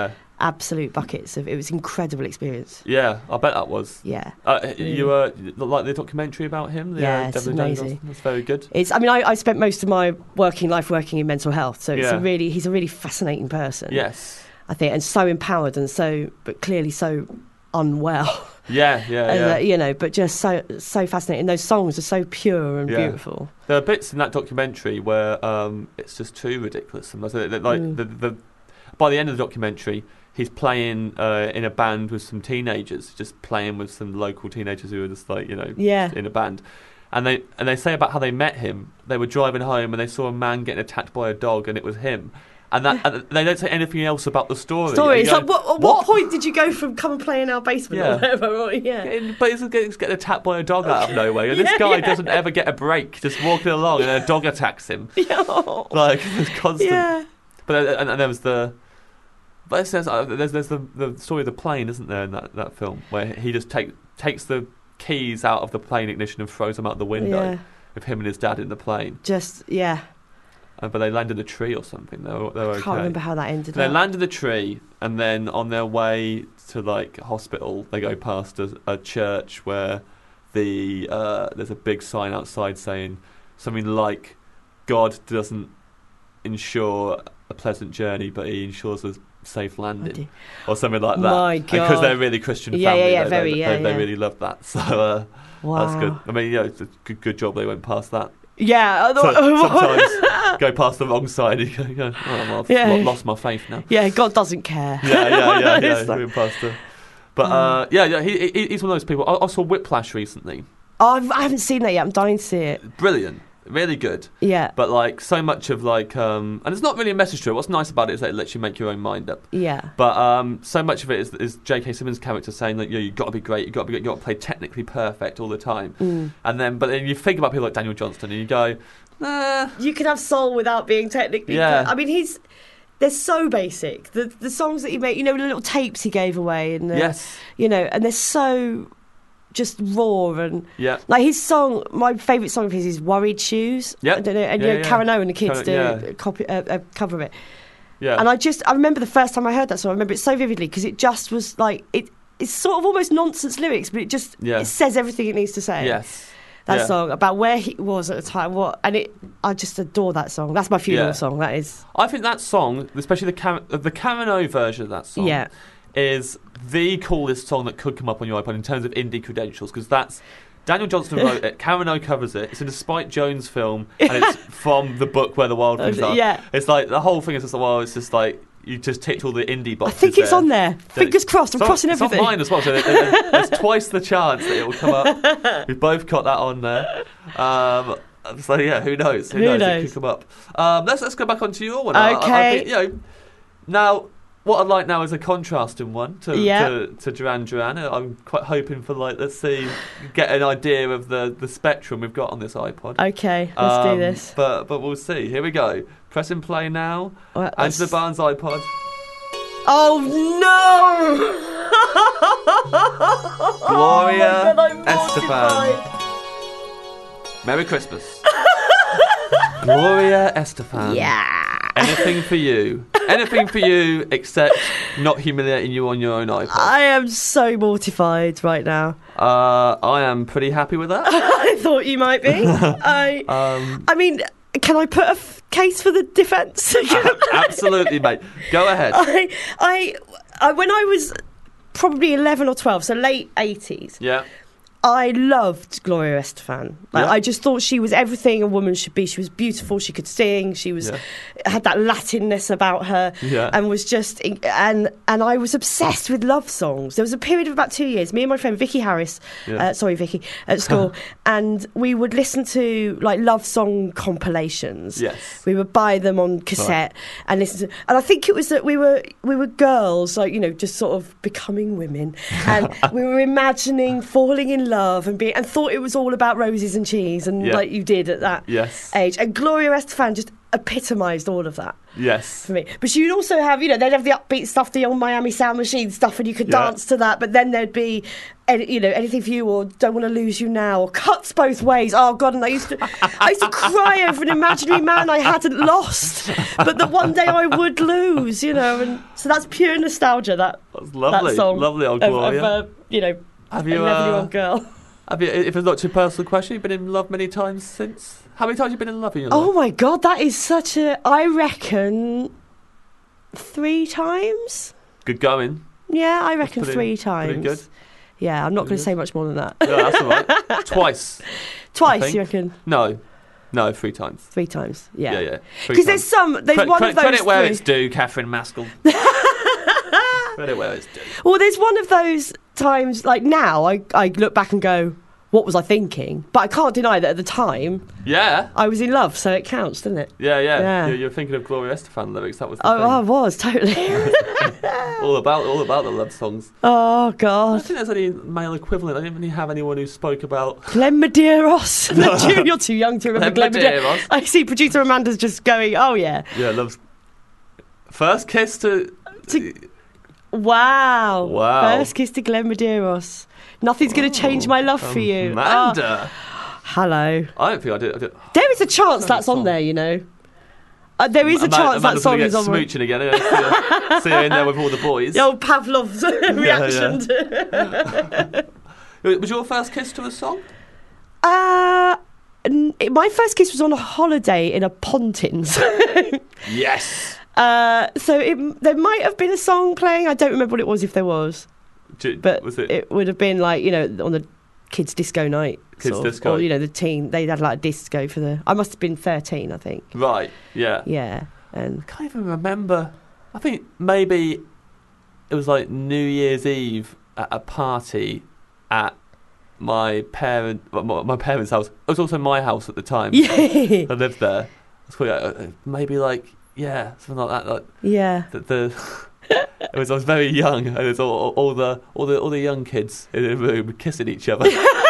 absolute buckets of. It was an incredible experience. Yeah, I bet that was. Yeah. Uh, you were uh, like the documentary about him. The, Yeah, uh, it's Devlin amazing. Johnson? That's very good. It's. I mean, I, I spent most of my working life working in mental health, so it's Yeah. a really. He's a really fascinating person. Yes. I think, and so empowered, and so, but clearly so unwell. Yeah, yeah, And, yeah. uh, you know, but just so so fascinating. Those songs are so pure and Yeah. beautiful. There are bits in that documentary where um, it's just too ridiculous. And like, like Mm. the, the by the end of the documentary, he's playing uh, in a band with some teenagers, just playing with some local teenagers who are just like you know Yeah. in a band. And they and they say about how they met him. They were driving home and they saw a man getting attacked by a dog, and it was him. And that and they don't say anything else about the story. Story. And It's you like, go, what, at what point did you go from come and play in our basement Yeah. or whatever? Or, yeah. Getting- But he's getting, he's getting attacked by a dog out of nowhere. And this Yeah, guy yeah. doesn't ever get a break, just walking along, and a dog attacks him. Yeah. Like it's constant. Yeah. But uh, and, and there was the. But it says, uh, there's there's the the story of the plane, isn't there, in that, that film, where he just take takes the keys out of the plane ignition and throws them out the window Yeah. with him and his dad in the plane. Just yeah. Uh, but they landed a tree or something. They were, they were I okay. can't remember how that ended. They up. landed the tree, and then on their way to like hospital, they go past a, a church where the uh, there's a big sign outside saying something like, "God doesn't ensure a pleasant journey, but He ensures a safe landing," dear. or something like that. My Because God. they're a really Christian Yeah, family, yeah, yeah, they, very, they, yeah, they, they yeah. really love that. So uh, Wow. that's good. I mean, yeah, it's a good, good job they went past that. Yeah. I So, thought- sometimes go past the wrong side, and you go, "Oh, well, I've Yeah. lo- lost my faith now." yeah. God doesn't care. Yeah, yeah, yeah, It's yeah. like- Moving past her. But uh, yeah, yeah, he, he, he's one of those people. I, I saw Whiplash recently. Oh, I've, I haven't seen that yet. I'm dying to see it. Brilliant, really good. Yeah. But like so much of like, um, and it's not really a message to it. What's nice about it is that it lets you make your own mind up. Yeah. But um, so much of it is, is J K. Simmons' character saying that you know, you've got to be great, you've got to be, you've got to play technically perfect all the time. Mm. And then, but then you think about people like Daniel Johnston, and you go, nah. You can have soul without being technically. Yeah. I mean, he's. They're so basic. The the songs that he made, you know, the little tapes he gave away, and the, Yes, you know, and they're so just raw and yeah. like his song. My favourite song of his is "Worried Shoes." Yep. I don't know, and Yeah, you know, yeah. Karen O and the kids Karen- do yeah. a copy, a, a cover of it. Yeah. And I just, I remember the first time I heard that song. I remember it so vividly because it just was like it. It's sort of almost nonsense lyrics, but it just Yeah. it says everything it needs to say. Yes. That Yeah. song about where he was at the time, what, and it. I just adore that song. That's my funeral Yeah. song. That is. I think that song, especially the Karen, the Karen O version of that song, Yeah. is the coolest song that could come up on your iPod in terms of indie credentials, because that's Daniel Johnston wrote it. Karen O covers it. It's in a Spike Jones film, and it's from the book Where the Wild Things Are. Yeah. It's like the whole thing is just like, well, it's just like you just ticked all the indie I boxes. think it's there. on there. Fingers crossed. I'm It's on- crossing it's everything. on mine as well. So there- there- there's twice the chance that it will come up. We've both got that on there. Um, so yeah, who knows? Who, Who knows? It knows? could come up. Um, let's let's go back onto your one. I- I- I Okay. think, you know, now what I'd like now is a contrasting one to Yeah. to, to Duran Duran. I'm quite hoping for like let's see get an idea of the, the spectrum we've got on this iPod. Okay, let's Um, do this. But but we'll see. Here we go. Pressing play now. Well, Angela that's- Barnes iPod. Oh no! Gloria Oh my God, I'm Estefan. mortified. Merry Christmas. Gloria Estefan. Yeah. Anything for you. Anything for you except not humiliating you on your own iPod. I am so mortified right now. Uh, I am pretty happy with that. I thought you might be. I. Um, I mean, can I put a f- case for the defence? absolutely, mate. Go ahead. I, I, I, when I was probably eleven or twelve, so late eighties, Yeah. I loved Gloria Estefan. Like, Yeah. I just thought she was everything a woman should be. She was beautiful. She could sing. She was Yeah. had that Latinness about her, Yeah. and was just and and I was obsessed with love songs. There was a period of about two years. Me and my friend Vicky Harris, Yeah. uh, sorry Vicky, at school, and we would listen to like love song compilations. Yes. We would buy them on cassette and listen to. And I think it was that we were we were girls, like you know, just sort of becoming women, and we were imagining falling in love and being and thought it was all about roses and cheese, and Yeah. like you did at that Yes. age. And Gloria Estefan just epitomised all of that Yes. for me. But you'd also have, you know, they'd have the upbeat stuff, the old Miami Sound Machine stuff, and you could Yeah. dance to that. But then there'd be, any, you know, Anything for You or Don't Want to Lose You Now or Cuts Both Ways. Oh God! And I used to, I used to cry over an imaginary man I hadn't lost, but that one day I would lose. You know, and so that's pure nostalgia. That That's lovely. that song, Lovely old of, Gloria. of, uh, you know, Have you, eleven-year-old uh, girl. Have you, if it's not too personal question, you've been in love many times since? How many times have you been in love in your Oh life? my God, that is such a. I reckon three times. Good going. Yeah, I reckon pretty- three times. pretty good. Yeah, I'm not going Pretty to say much more than that. Yeah, that's all right. Twice. Twice, think. you reckon? No. No, three times. Three times. Yeah, Yeah. yeah. Three Because there's times. some. There's Cre- one cre- of those. Credit where three- it's due, Catherine Maskell. Credit where it's due. Well, there's one of those times. Like now, I I look back and go, "What was I thinking?" But I can't deny that at the time Yeah. I was in love, so it counts, doesn't it? Yeah, yeah. Yeah. You're, you're thinking of Gloria Estefan lyrics. That was the Oh, thing. I was totally. all about all about the love songs. oh I don't God. think there's any male equivalent. I didn't really have anyone who spoke about. Glenn Medeiros. You're- You're too young to remember Glenn Glenn, Medeiros. Medeiros. I see producer Amanda's just going, oh yeah. Yeah, loves. First kiss to. To- Wow. Wow. First kiss to Glenn Medeiros. Nothing's going to change my love for you. Oh, Amanda. hello. I don't think I did. I did. There is a chance Song, that's on song. there, you know. Uh, there is a Ama- chance that Amanda's song gonna is get on. smooching again. eh? See her, see her in there with all the boys. The old Pavlov's reaction. to- Was your first kiss to a song? Uh, n- my first kiss was on a holiday in a Pontins. Yes. uh, so it, there might have been a song playing. I don't remember what it was if there was. J- But was it? it would have been like, you know, on the kids' disco night. Kids' sort of, disco. Or, you know, the teen. They had like a disco for the. I must have been thirteen, I think. Right. Yeah. Yeah. And I can't even remember. I think maybe it was like New Year's Eve at a party at my parent, my, my parents' house. It was also my house at the time. yeah. I lived there. It's probably, uh, maybe like yeah, something like that. Like yeah. the, the it was I was very young, and it was all, all the all the all the young kids in the room kissing each other.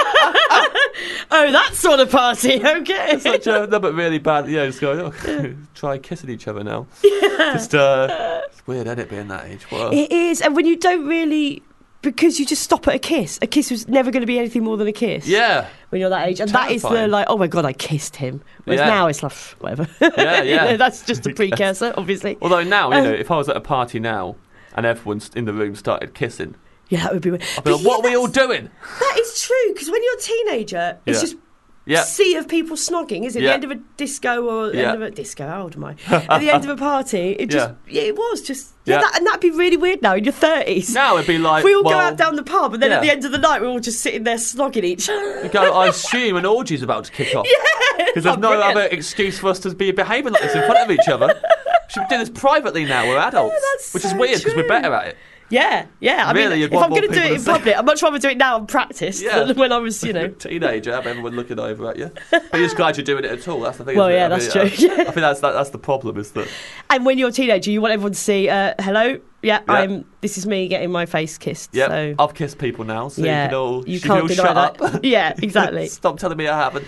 Oh, that sort of party. Okay. Such a no, but really bad. Yeah, just going oh, try kissing each other now. Yeah. Just uh, it's weird, isn't it, being that age? What a- It is, and when you don't really, because you just stop at a kiss. A kiss was never going to be anything more than a kiss. yeah. When you're that age, and that is the Terrifying. like, oh my god, I kissed him. Whereas Yeah. now it's like whatever. Yeah, You yeah. know, that's just a precursor, obviously. Although now, you Um, know, if I was at a party now and everyone's in the room started kissing, Yeah, that would be weird. I'd be like, But what yeah, are we all that's- doing? That is true, because when you're a teenager, it's Yeah. just Yeah. sea of people snogging, is it? Yeah. The end of a disco or the Yeah. end of a disco? How old am I? At the end of a party, it just Yeah. yeah, it was just yeah, Yeah. That, and that'd be really weird now in your thirties. Now it'd be like, we all well, go out down the pub, and then at yeah. the end of the night, we're all just sitting there snogging each other. you go, I assume an orgy's about to kick off. Because there's Oh, no brilliant. other excuse for us to be behaving like this in front of each other. We should do this privately now, we're adults. that's which is so weird because we're true. better at it. Yeah, yeah. I Really, mean, you'd if want I'm more going to do people it in to say- public, I'd much rather do it now and practice Yeah. than when I was, you know. Teenager, have everyone looking over at you. But you're just glad you're doing it at all. That's the thing. Well, isn't it? yeah, I that's mean, true. uh, I think that's that, that's the problem. Is that And when you're a teenager, you want everyone to see, uh, hello, yeah, Yeah. I'm. This is me getting my face kissed. yeah, So. I've kissed people now, so Yeah, you can all you you can't can all deny shut that. up. Yeah, exactly. Stop telling me I haven't.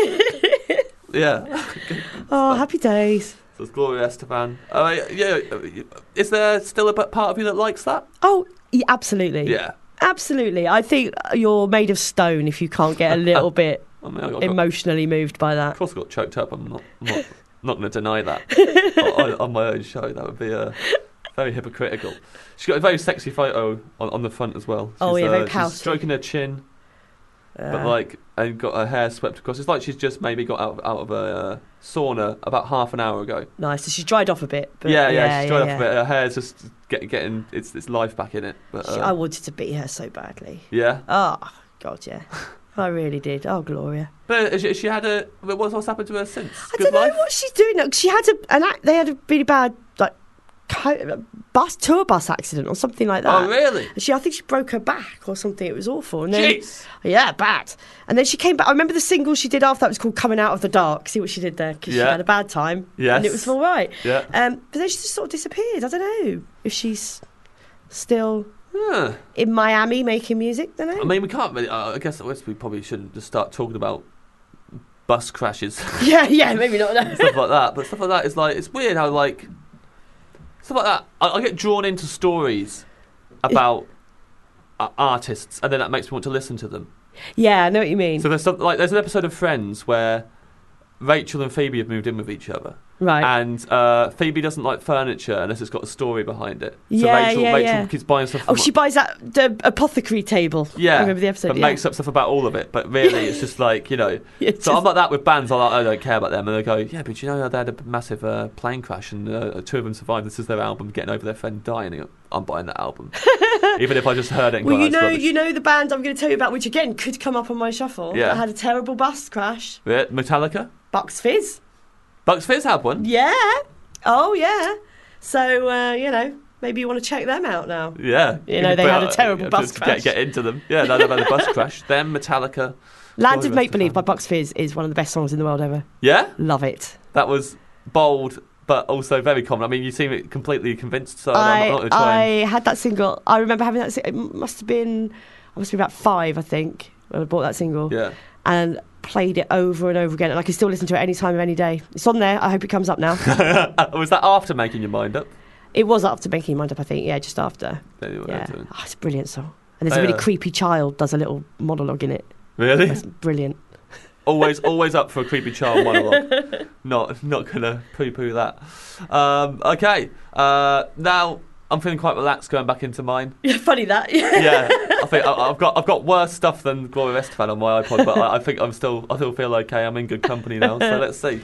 Yeah. Oh, happy days. So it's Gloria Estefan. Uh, yeah, is there still a bit- part of you that likes that? Oh, yeah, absolutely. Yeah. Absolutely. I think you're made of stone if you can't get a little bit I mean, I got, emotionally moved by of that. course, I got choked up. I'm not, I'm not, not going to deny that on, on my own show. That would be uh, very hypocritical. She's got a very sexy photo on, on the front as well. She's, Oh, yeah, very uh, pouty. she's stroking her chin, but Uh, like, and got her hair swept across. It's like she's just maybe got out, out of a uh, sauna about half an hour ago. nice. So she's dried off a bit. But yeah, yeah, she's dried yeah, off a bit. Her hair's just get, getting its its life back in it. But She- uh, I wanted to beat her so badly. yeah. Oh, God, yeah. I really did. Oh, Gloria. But has she, has she had a. What's, what's happened to her since? I Good don't know life? what she's doing now. She had a, an act, they had a really bad like co- bus tour bus accident or something like that. Oh, really? She, I think she broke her back or something. It was awful. And then, Jeez. yeah, bad. And then she came back. I remember the single she did after that was called "Coming Out of the Dark." See what she did there because she Yeah. had a bad time. Yes. and it was all right. Yeah. Um, but then she just sort of disappeared. I don't know if she's still Huh. in Miami making music. Don't know. I mean, we can't really. Uh, I guess I guess we probably shouldn't just start talking about bus crashes, Yeah, yeah, maybe not. No. stuff like that. But stuff like that is like it's weird how like stuff like that. I, I get drawn into stories about uh, artists, and then that makes me want to listen to them. Yeah, I know what you mean. So there's some, like there's an episode of Friends where Rachel and Phoebe have moved in with each other. Right. And uh, Phoebe doesn't like furniture unless it's got a story behind it. So Yeah, Rachel, yeah, Rachel yeah. keeps buying stuff. Oh, from- she buys that the apothecary table. Yeah, I remember the episode. but yeah. makes up stuff about all of it. But really, it's just like, you know. Yeah, So just- I'm like that with bands. I'm like, I don't care about them, and they go, yeah, but you know they had a massive uh, plane crash, and uh, two of them survived. This is their album, getting over their friend dying. And I'm buying that album, even if I just heard it. And Well, gone, you "That's know, rubbish." you know the band I'm going to tell you about, which again could come up on my shuffle. Yeah. That had a terrible bus crash. Yeah, Metallica, Bucks Fizz. Bucks Fizz had one. Yeah. Oh yeah. So uh, you know, maybe you want to check them out now. Yeah, You know, they But, had a uh, terrible yeah, bus just crash. Get, get into them. Yeah, they had a bus crash. Then Metallica. Land Story of Make of Believe by Stefan. Bucks Fizz is one of the best songs in the world ever. Yeah, Love it. that was bold, but also very common. I mean, you seem completely convinced. So I, I'm not going to try I and... had that single. I remember having that. si- It must have been. I must be about five, I think, when I bought that single. Yeah. And played it over and over again, and I can still listen to it any time of any day. It's on there. I hope it comes up now. Was that after making your mind up? It was after Making Your Mind Up, I think. Yeah, just after. Then you were Yeah, into it. oh, it's a brilliant song. And there's Oh, a really yeah. creepy child does a little monologue in it. Really? It's brilliant. always, always up for a creepy child monologue. not, not gonna poo-poo that. Um, okay. Uh, now I'm feeling quite relaxed going back into mine. Yeah, funny that. Yeah, I think I, I've got I've got worse stuff than Gloria Estefan on my iPod, but I, I think I'm still I still feel okay. I'm in good company now. So let's see.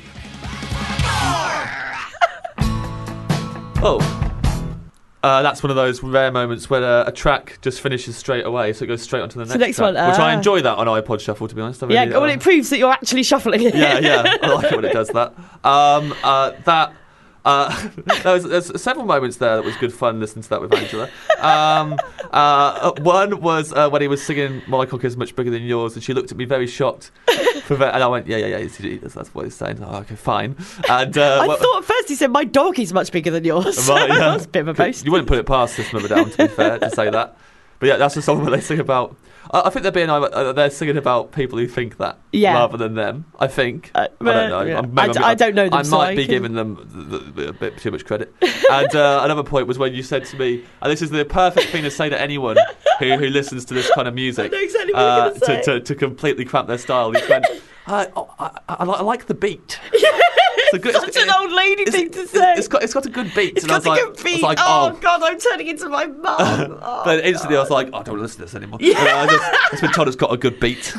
Oh. Uh, that's one of those rare moments where uh, a track just finishes straight away, so it goes straight onto the next, the next track, one, which I ah. enjoy that on iPod Shuffle, to be honest. I Yeah, really, well, uh, it proves that you're actually shuffling it. yeah, yeah, I like it when it does that. Um, uh, that uh, there was there's several moments there that was good fun listening to that with Angela. Um, uh, one was uh, when he was singing "My Cock Is Much Bigger Than Yours," and she looked at me very shocked. For that, and I went, "Yeah, yeah, yeah, yes, he does. That's what he's saying." Oh, okay, fine. And uh, I well- thought at first he said, my dog is much bigger than yours. Right, yeah. That's a bit of a boast. You wouldn't put it past System of a Down, to be fair, to say that. But yeah, that's the song where they sing about. I, I think they're being uh, they're singing about people who think that, Yeah. rather than them. I think. Uh, I don't know. yeah. I'm- I maybe d- I'm- I don't know them, I so might I be can- giving them the, the, a bit too much credit. And uh, another point was when you said to me, and this is the perfect thing to say to anyone who, who listens to this kind of music, I know exactly what you're uh, gonna say. to, to to completely cramp their style. You went, I, oh, I, I, I, like, I like the beat. It's a good- Such it's- an old lady it's- thing to it's- say. It's got it's got a good beat. It's and I got was a like, good I was beat. like, oh, oh. God, I'm turning into my mum. Oh, But instantly I was God. like, oh, I don't want to listen to this anymore. Yeah. And I just, it's been told it's got a good beat.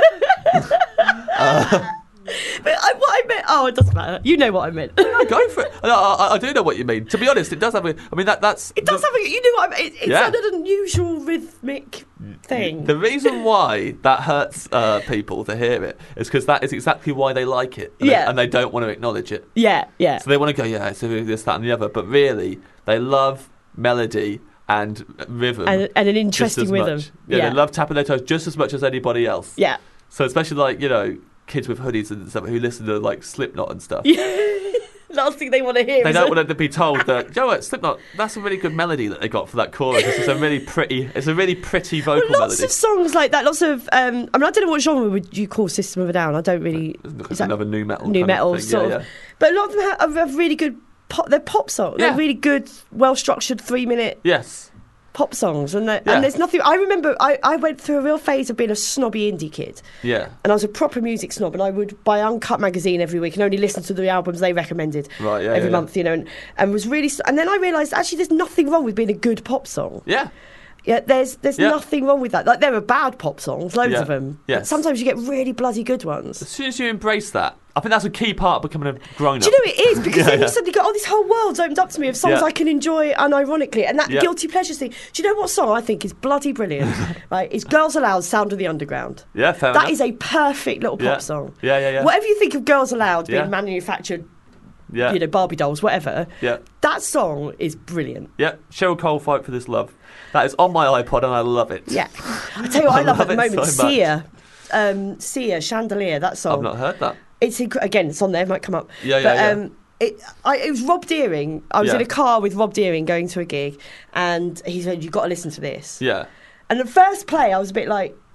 But I, what I meant, oh, it doesn't matter. You know what I meant. Go for it. I, I, I do know what you mean. To be honest, it does have a. I mean, that that's. It does the, have a, you know what I mean? It, it's Yeah. an unusual rhythmic thing. The reason why that hurts uh, people to hear it is because that is exactly why they like it. And Yeah. They, and they don't want to acknowledge it. yeah, yeah. So they want to go, yeah, it's this, that, and the other. But really, they love melody and rhythm. And, and an just interesting as rhythm. much. Yeah, yeah. they love tapping their toes just as much as anybody else. Yeah. So especially like, you know, kids with hoodies and stuff who listen to like Slipknot and stuff. Last thing they want to hear They is don't a- want to be told that, you know what, Slipknot, that's a really good melody that they got for that chorus. It's just a really pretty, it's a really pretty vocal Well, lots melody. of songs like that. Lots of. Um, I mean, I don't know what genre would you call System of a Down. I don't really. It's is that another new metal. new kind metal of thing. sort yeah, of. yeah. But a lot of them have, have really good. Pop, they're pop songs. Yeah. They're really good, well structured three minute Yes. pop songs, and, Yeah. and there's nothing. I remember I, I went through a real phase of being a snobby indie kid, Yeah. and I was a proper music snob, and I would buy Uncut magazine every week and only listen to the albums they recommended Right, yeah, every yeah, yeah. month, you know, and, and was really. And then I realised actually there's nothing wrong with being a good pop song. Yeah. Yeah, there's there's Yeah. nothing wrong with that. Like there are bad pop songs, loads Yeah. of them. Yes. But sometimes you get really bloody good ones. As soon as you embrace that, I think that's a key part of becoming a grown up. Do you know it is? Because Yeah, then yeah. you suddenly go, oh, this whole world's opened up to me of songs Yeah. I can enjoy unironically. And that Yeah. guilty pleasure thing. Do you know what song I think is bloody brilliant? Right, it's Girls Aloud, Sound of the Underground. Yeah, fair That enough. is a perfect little pop Yeah. song. Yeah, yeah, yeah. Whatever you think of Girls Aloud being Yeah. manufactured, Yeah. you know, Barbie dolls, whatever, Yeah. that song is brilliant. Yeah. Cheryl Cole, Fight for This Love. That is on my iPod and I love it. Yeah. I tell you what I, I love, love at the it moment, so much. Sia. Um, Sia, Chandelier, that song. I've not heard that. It's inc- again, it's on there. It might come up. Yeah, yeah, but, yeah. Um, it, I, it was Rob Deering. I was Yeah. in a car with Rob Deering going to a gig, and he said, "You've got to listen to this." Yeah. And at first play, I was a bit like,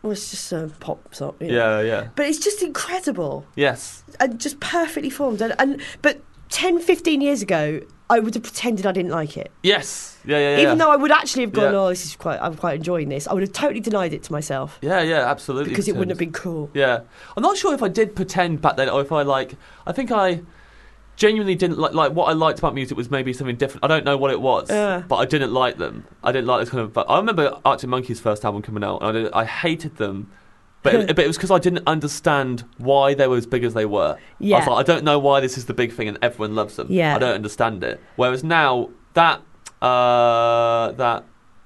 well, it's just a pop song. You know. Yeah, yeah. But it's just incredible Yes. and just perfectly formed. And, and but ten, fifteen years ago, I would have pretended I didn't like it. Yes. Yeah, yeah, yeah. Even though I would actually have gone, Yeah. oh, this is quite, I'm quite enjoying this. I would have totally denied it to myself Yeah, yeah, absolutely. because it wouldn't have pretend. been cool. Yeah. I'm not sure if I did pretend back then or if I, like... I think I genuinely didn't like... Like, what I liked about music was maybe something different. I don't know what it was, Uh. but I didn't like them. I didn't like this kind of... But I remember Arctic Monkeys' first album coming out, and I, did, I hated them. But it, but it was because I didn't understand why they were as big as they were. Yeah. I was like, I don't know why this is the big thing and everyone loves them. Yeah. I don't understand it. Whereas now, that... Uh, that...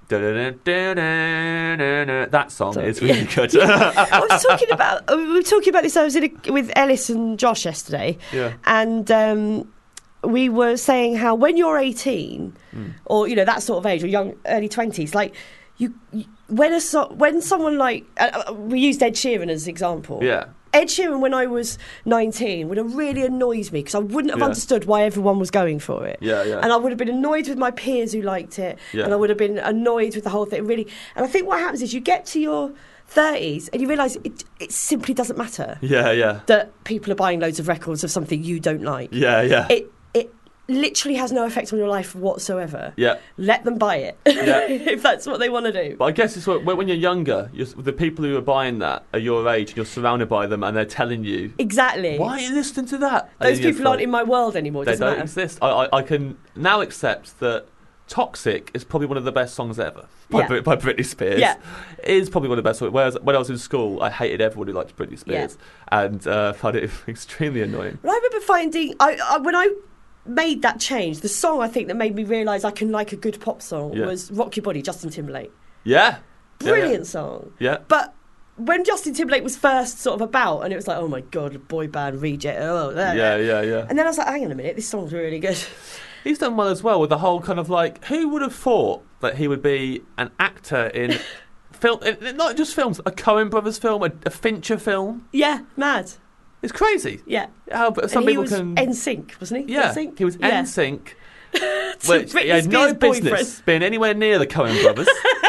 That song So- is really good. I was talking about we were talking about this. I was in a, with Ellis and Josh yesterday, Yeah. and um, we were saying how when you're eighteen, Mm. or you know that sort of age, or young early twenties, like you, you when a so, when someone like uh, we used Ed Sheeran as an example. Yeah. Ed Sheeran, when I was nineteen, would have really annoyed me because I wouldn't have Yeah. understood why everyone was going for it. Yeah, yeah. And I would have been annoyed with my peers who liked it, Yeah. and I would have been annoyed with the whole thing. Really, and I think what happens is you get to your thirties and you realise it, it simply doesn't matter Yeah, yeah. that people are buying loads of records of something you don't like. Yeah, yeah. It it literally has no effect on your life whatsoever. Yeah. Let them buy it Yeah. if that's what they want to do. But I guess it's what, when you're younger, you're, the people who are buying that are your age, and you're surrounded by them, and they're telling you, Exactly. "Why are you listening to that?" Those And you people aren't thought, in my world anymore. It They doesn't don't matter. exist. I, I, I can now accept that "Toxic" is probably one of the best songs ever by, Yeah. Brit- by Britney Spears. Yeah. It is probably one of the best songs. Whereas when I was in school, I hated everyone who liked Britney Spears, and uh, found it extremely annoying. But I remember finding I, I when I made that change, the song I think that made me realise I can like a good pop song Yeah. was "Rock Your Body," Justin Timberlake. Yeah. Yeah, Brilliant song. Yeah. But when Justin Timberlake was first sort of about, and it was like, oh my god, boy band reject. Oh, Yeah. Yeah. Yeah. yeah. And then I was like, hang on a minute, this song's really good. He's done well as well with the whole kind of like, who would have thought that he would be an actor in film, in- not just films, a Coen Brothers film, a, a Fincher film? Yeah, mad. It's crazy. Yeah. How but some and he people was can. N Sync, wasn't he? Yeah, N Sync? he was yeah. N Sync, To which he Britney had no Spears' business boyfriend. being anywhere near the Coen Brothers.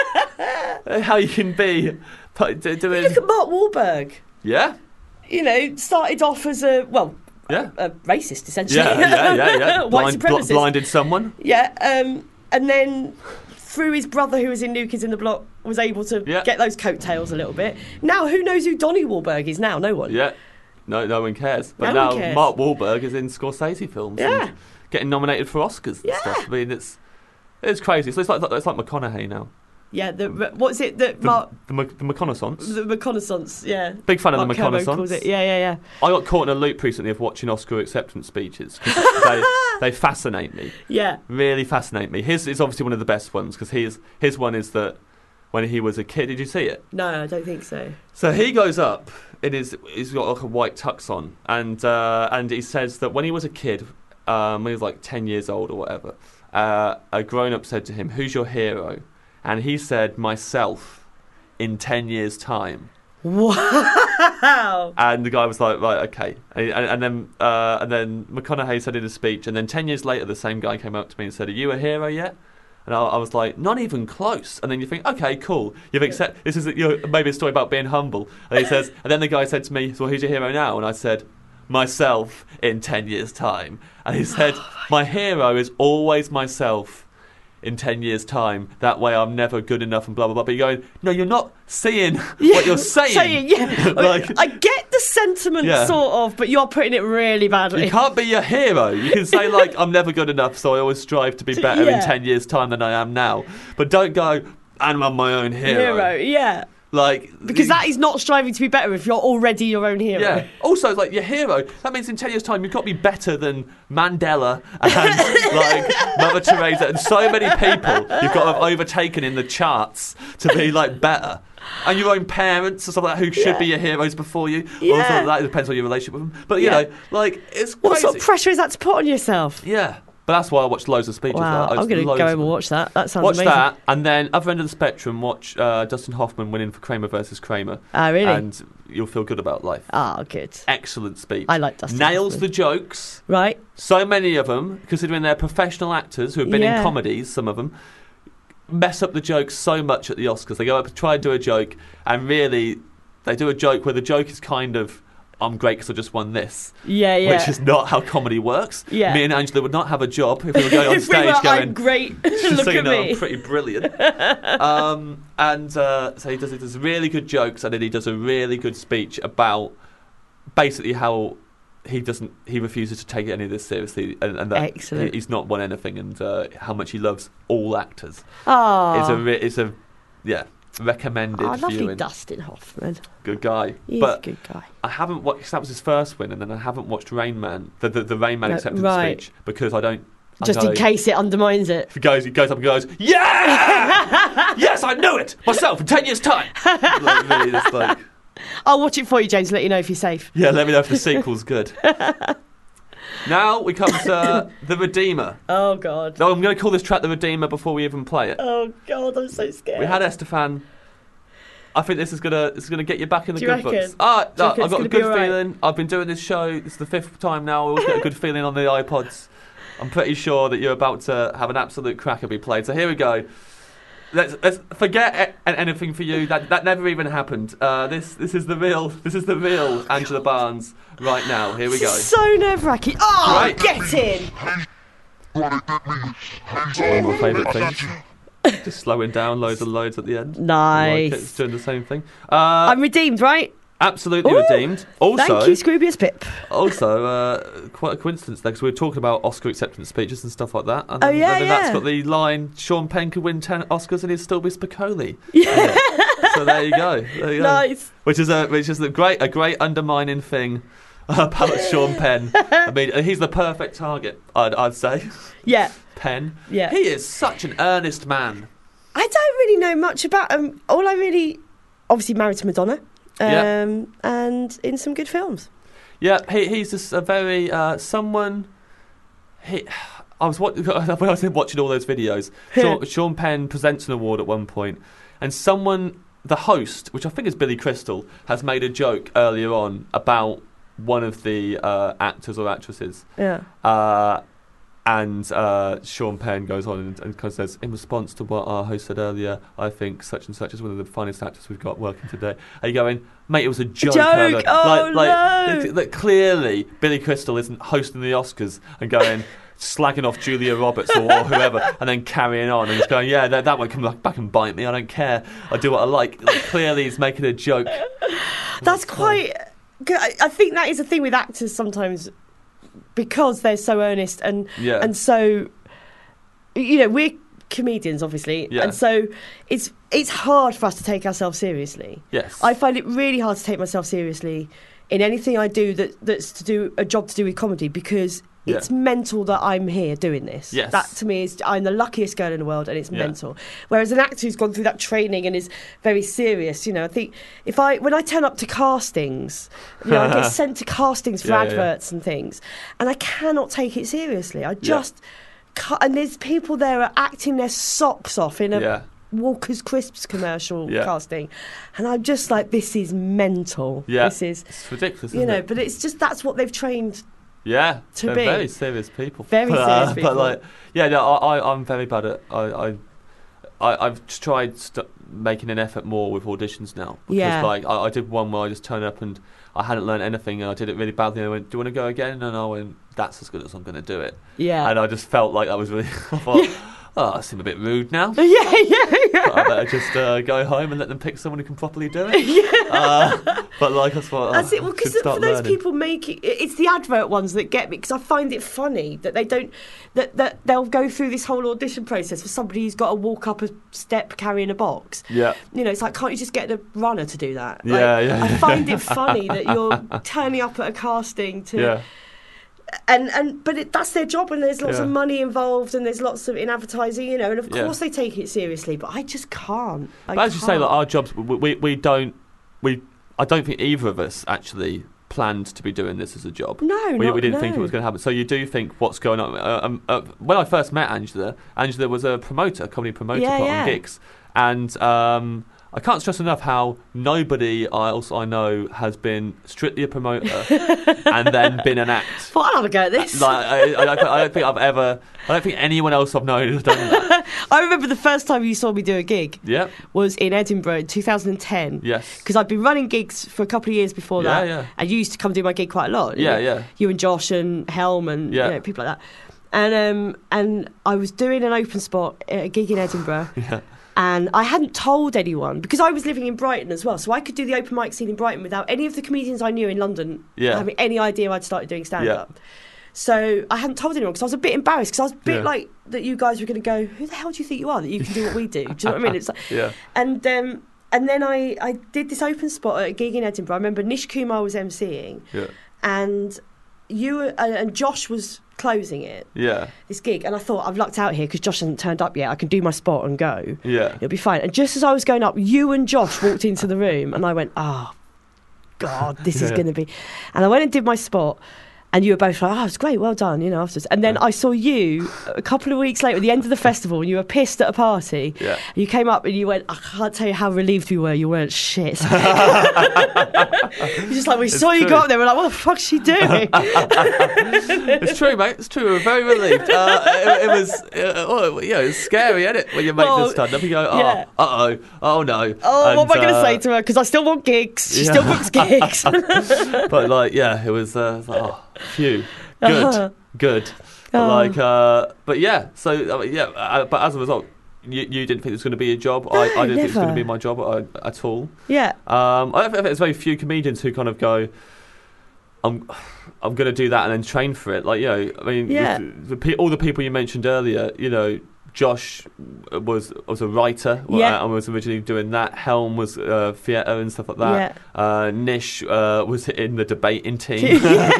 How you can be put- do- doing? Look at Mark Wahlberg. Yeah, You know, started off as a well, yeah, a racist essentially. yeah, yeah, yeah, yeah. White Blind, bl- supremacist. blinded someone. Yeah, um, and then through his brother, who was in New Kids in the Block, was able to Yeah. get those coattails a little bit. Now, who knows who Donnie Wahlberg is now? No one. Yeah, no, no one cares. But No now one cares. Mark Wahlberg is in Scorsese films. Yeah. and getting nominated for Oscars and Yeah. stuff. I mean, it's it's crazy. So it's like it's like McConaughey now. Yeah, the what's it? The, The, Mark, the, Mc- the reconnaissance. the reconnaissance. Yeah, Big fan of the Mark Kermode reconnaissance. calls it. Yeah, yeah, yeah. I got caught in a loop recently of watching Oscar acceptance speeches. 'Cause they, they fascinate me. Yeah. Really fascinate me. His is obviously one of the best ones because his his one is that when he was a kid. Did you see it? No, I don't think so. So he goes up in his he's got like a white tux on, and uh, and he says that when he was a kid, um, when he was like ten years old or whatever, uh, a grown up said to him, "Who's your hero?" And he said, "Myself in ten years' time." Wow. And the guy was like, "Right, okay." And, and, and then uh, and then McConaughey said in a speech, and then ten years later, the same guy came up to me and said, "Are you a hero yet?" And I, I was like, "Not even close." And then you think, "Okay, cool. You've accept this is you know, maybe a story about being humble." And he says, and then the guy said to me, "So who's your hero now?" And I said, "Myself in ten years' time." And he said, "My hero is always myself." In ten years' time, that way I'm never good enough and blah blah blah. But you're going, no, you're not seeing what you're saying. saying yeah. Like- I get the sentiment, Yeah. sort of, but you're putting it really badly. You can't be your hero. You can say like, I'm never good enough, so I always strive to be better Yeah. in ten years' time than I am now. But don't go, and I'm my own hero. Hero, yeah. Like Because that is not striving to be better if you're already your own hero. Yeah. Also, like your hero, that means in ten years' time you've got to be better than Mandela and like Mother Teresa and so many people you've got to have overtaken in the charts to be like better. And your own parents and stuff like that who should Yeah. be your heroes before you. Yeah. Also, that depends on your relationship with them. But you Yeah. know, like it's crazy. What sort of pressure is that to put on yourself? Yeah. But that's why I watched loads of speeches. Wow, Like, I I'm watched going to loads go of home and them. watch that. That sounds Watch amazing. that, and then other end of the spectrum, watch uh, Dustin Hoffman winning for Kramer versus Kramer. Ah, really? And you'll feel good about life. Ah, good. Excellent speech. I like Dustin Nails Hoffman. the jokes. Right? So many of them, considering they're professional actors who have been Yeah. in comedies, some of them. mess up the joke so much at the Oscars. They go up and try and do a joke, and really, they do a joke where the joke is kind of, I'm great because I just won this. Yeah, yeah. Which is not how comedy works. Yeah. Me and Angela would not have a job if we were going on If we stage were, going, I'm great. just Look so you at know, me. I'm pretty brilliant. um, and uh, so he does, he does really good jokes, and then he does a really good speech about basically how he doesn't, he refuses to take any of this seriously, and, and that Excellent. he, he's not won anything, and uh, how much he loves all actors. Oh, It's a, re- it's a, yeah, recommended oh, lovely viewing. Dustin Hoffman. Good guy. He's but a good guy. I haven't watched, 'cause that was his first win, and then I haven't watched Rain Man, the the, the Rain Man No, acceptance right. speech, because I don't. I Just go, in case it undermines it. He goes, he goes up and goes, yeah, yes, I knew it myself in ten years' time. Like, really, just like, I'll watch it for you, James, let you know if you're safe. yeah, let me know if the sequel's good. Now we come to The Redeemer. Oh, God. No, I'm going to call this track The Redeemer before we even play it. Oh, God, I'm so scared. We had Estefan. I think this is gonna this is gonna get you back in the Do you good reckon? books. Ah, Do you no, reckon I've it's got a gonna be good all right? feeling. I've been doing this show. This is the fifth time now. I always get a good feeling on the iPods. I'm pretty sure that you're about to have an absolute cracker be played. So here we go. Let's, let's forget a- anything for you. That that never even happened. Uh, this this is the real this is the real Angela Barnes right now. Here we This go. is so nerve-wracking. Oh, Right. get in. One of my favourite things. Just slowing down loads and loads at the end. Nice. Like it's doing the same thing. Uh, I'm redeemed, right? absolutely Ooh. redeemed. Also, Thank you, Scroobius Pip. Also, uh, quite a coincidence there, because we were talking about Oscar acceptance speeches and stuff like that. And Oh, then, yeah, and then that's yeah. got the line, Sean Penn could win ten Oscars and he'd still be Spicoli. Yeah. So there you go. There you go. Nice. Which is a which is a great a great undermining thing about Sean Penn. I mean, he's the perfect target, I'd, I'd say. Yeah. Penn. Yeah. He is such an earnest man. I don't really know much about him. All I really, obviously married to Madonna, um, Yeah. and in some good films. Yeah, he, he's just a very uh, someone. He, I was watching when I was watching all those videos. Sean, Sean Penn presents an award at one point, and someone, the host, which I think is Billy Crystal, has made a joke earlier on about one of the uh, actors or actresses. Yeah. Uh, and uh, Sean Penn goes on and, and kind of says, in response to what our host said earlier, I think such and such is one of the finest actors we've got working today. Are you going, mate, it was a joke. joke? earlier." Oh, like, like, no. it's- like, clearly, Billy Crystal isn't hosting the Oscars and going, slagging off Julia Roberts or, or whoever, and then carrying on and just going, yeah, that, that won't come back, back and bite me. I don't care. I do what I like. Like, clearly, he's making a joke. That's quite. I I think that is a thing with actors sometimes, because they're so earnest and Yeah. and so, you know, we're comedians, obviously, Yeah. and so it's it's hard for us to take ourselves seriously. Yes. I find it really hard to take myself seriously in anything I do that that's to do a job to do with comedy, because Yeah. it's mental that I'm here doing this. Yes. That to me is, I'm the luckiest girl in the world, and it's Yeah. mental. Whereas an actor who's gone through that training and is very serious, you know, I think if I when I turn up to castings, you know, I get sent to castings for Yeah, yeah, yeah. adverts and things, and I cannot take it seriously. I just ca- and there's people there are acting their socks off in a Yeah. Walker's Crisps commercial Yeah. casting, and I'm just like, this is mental. Yeah. This is, It's ridiculous, you isn't know, it? but it's just that's what they've trained. Yeah, to they're be. very serious people. Very but, serious uh, people. But like, yeah, no, I, I, I'm very bad at. I, I, I I've tried st- making an effort more with auditions now. Because Yeah. like, I, I did one where I just turned up and I hadn't learned anything, and I did it really badly. And I went, "Do you want to go again?" And I went, "That's as good as I'm going to do it." Yeah. And I just felt like that was really. I thought, oh, I seem a bit rude now. yeah, yeah, yeah. I better just uh, go home and let them pick someone who can properly do it. yeah. Uh, but like I thought, oh, That's it. Well, I because should for start those learning. people making it's the advert ones that get me, because I find it funny that they don't that, that they'll go through this whole audition process for somebody who's got to walk up a step carrying a box. Yeah. You know, it's like, can't you just get a runner to do that? Like, Yeah, yeah, I yeah. find it funny that you're turning up at a casting to. Yeah. And and but it, that's their job, and there's lots Yeah. of money involved, and there's lots of in advertising, you know. And of Yeah. course they take it seriously, but I just can't. I But as you say, can't. like our jobs, we, we we don't we. I don't think either of us actually planned to be doing this as a job. No, we, not- we didn't think it no. was going to happen. So you do think what's going on? Uh, um, uh, when I first met Angela, Angela was a promoter, a comedy promoter, Yeah, put yeah. on gigs, and um, I can't stress enough how nobody else I know has been strictly a promoter and then been an act. Well, I'll have a go at this. Like, I, I, don't, I don't think I've ever. I don't think anyone else I've known has done that. I remember the first time you saw me do a gig Yeah. was in Edinburgh in two thousand ten. Yes. Because I'd been running gigs for a couple of years before Yeah, that. yeah. And you used to come do my gig quite a lot. Yeah, you know, yeah. You and Josh and Helm and Yeah. you know, people like that. And um, and I was doing an open spot at a gig in Edinburgh. Yeah. And I hadn't told anyone because I was living in Brighton as well, so I could do the open mic scene in Brighton without any of the comedians I knew in London Yeah. having any idea I'd started doing stand-up. So I hadn't told anyone because I was a bit embarrassed because I was a bit Yeah. like that you guys were going to go, who the hell do you think you are that you can do what we do? Do you know what I mean? It's like, Yeah. and um, and then I, I did this open spot at a gig in Edinburgh. I remember Nish Kumar was emceeing Yeah. and you were, and, and Josh was closing it, Yeah. this gig, and I thought I've lucked out here because Josh hasn't turned up yet. I can do my spot and go. Yeah. It'll be fine. And just as I was going up, you and Josh walked into the room, and I went, "Oh, God, this is Yeah. going to be." And I went and did my spot, and you were both like, "Oh, it's great, well done," you know. Afterwards, and then I saw you a couple of weeks later at the end of the festival, and you were pissed at a party. Yeah. You came up and you went, "I can't tell you how relieved we were. You weren't shit." You're just like, we saw you true. go up there. We're like, "What the fuck's she doing?" It's true, mate. It's true. We're very relieved. Uh, it, it was, uh, oh, yeah, it's scary, isn't it? When you make Well, this stand up, you go, oh, yeah. uh oh, oh no. Oh, And, what am I going to uh, say to her? Because I still want gigs. She yeah. still books gigs. But like, yeah, it was, uh, it's like, oh, phew, good, Uh-huh. good. But Oh. like, uh, but yeah. So I mean, yeah, uh, but as a result, you, you didn't think it was going to be a job. I, I didn't think it was going to never. be my job uh, at all. Yeah. Um, I think there's very few comedians who kind of go, I'm, I'm going to do that and then train for it. Like, you know, I mean, Yeah. the, the, pe- all the people you mentioned earlier, you know, Josh was was a writer Yeah. and was originally doing that. Helm was uh, theatre and stuff like that. Yeah. Uh, Nish uh, was in the debating team.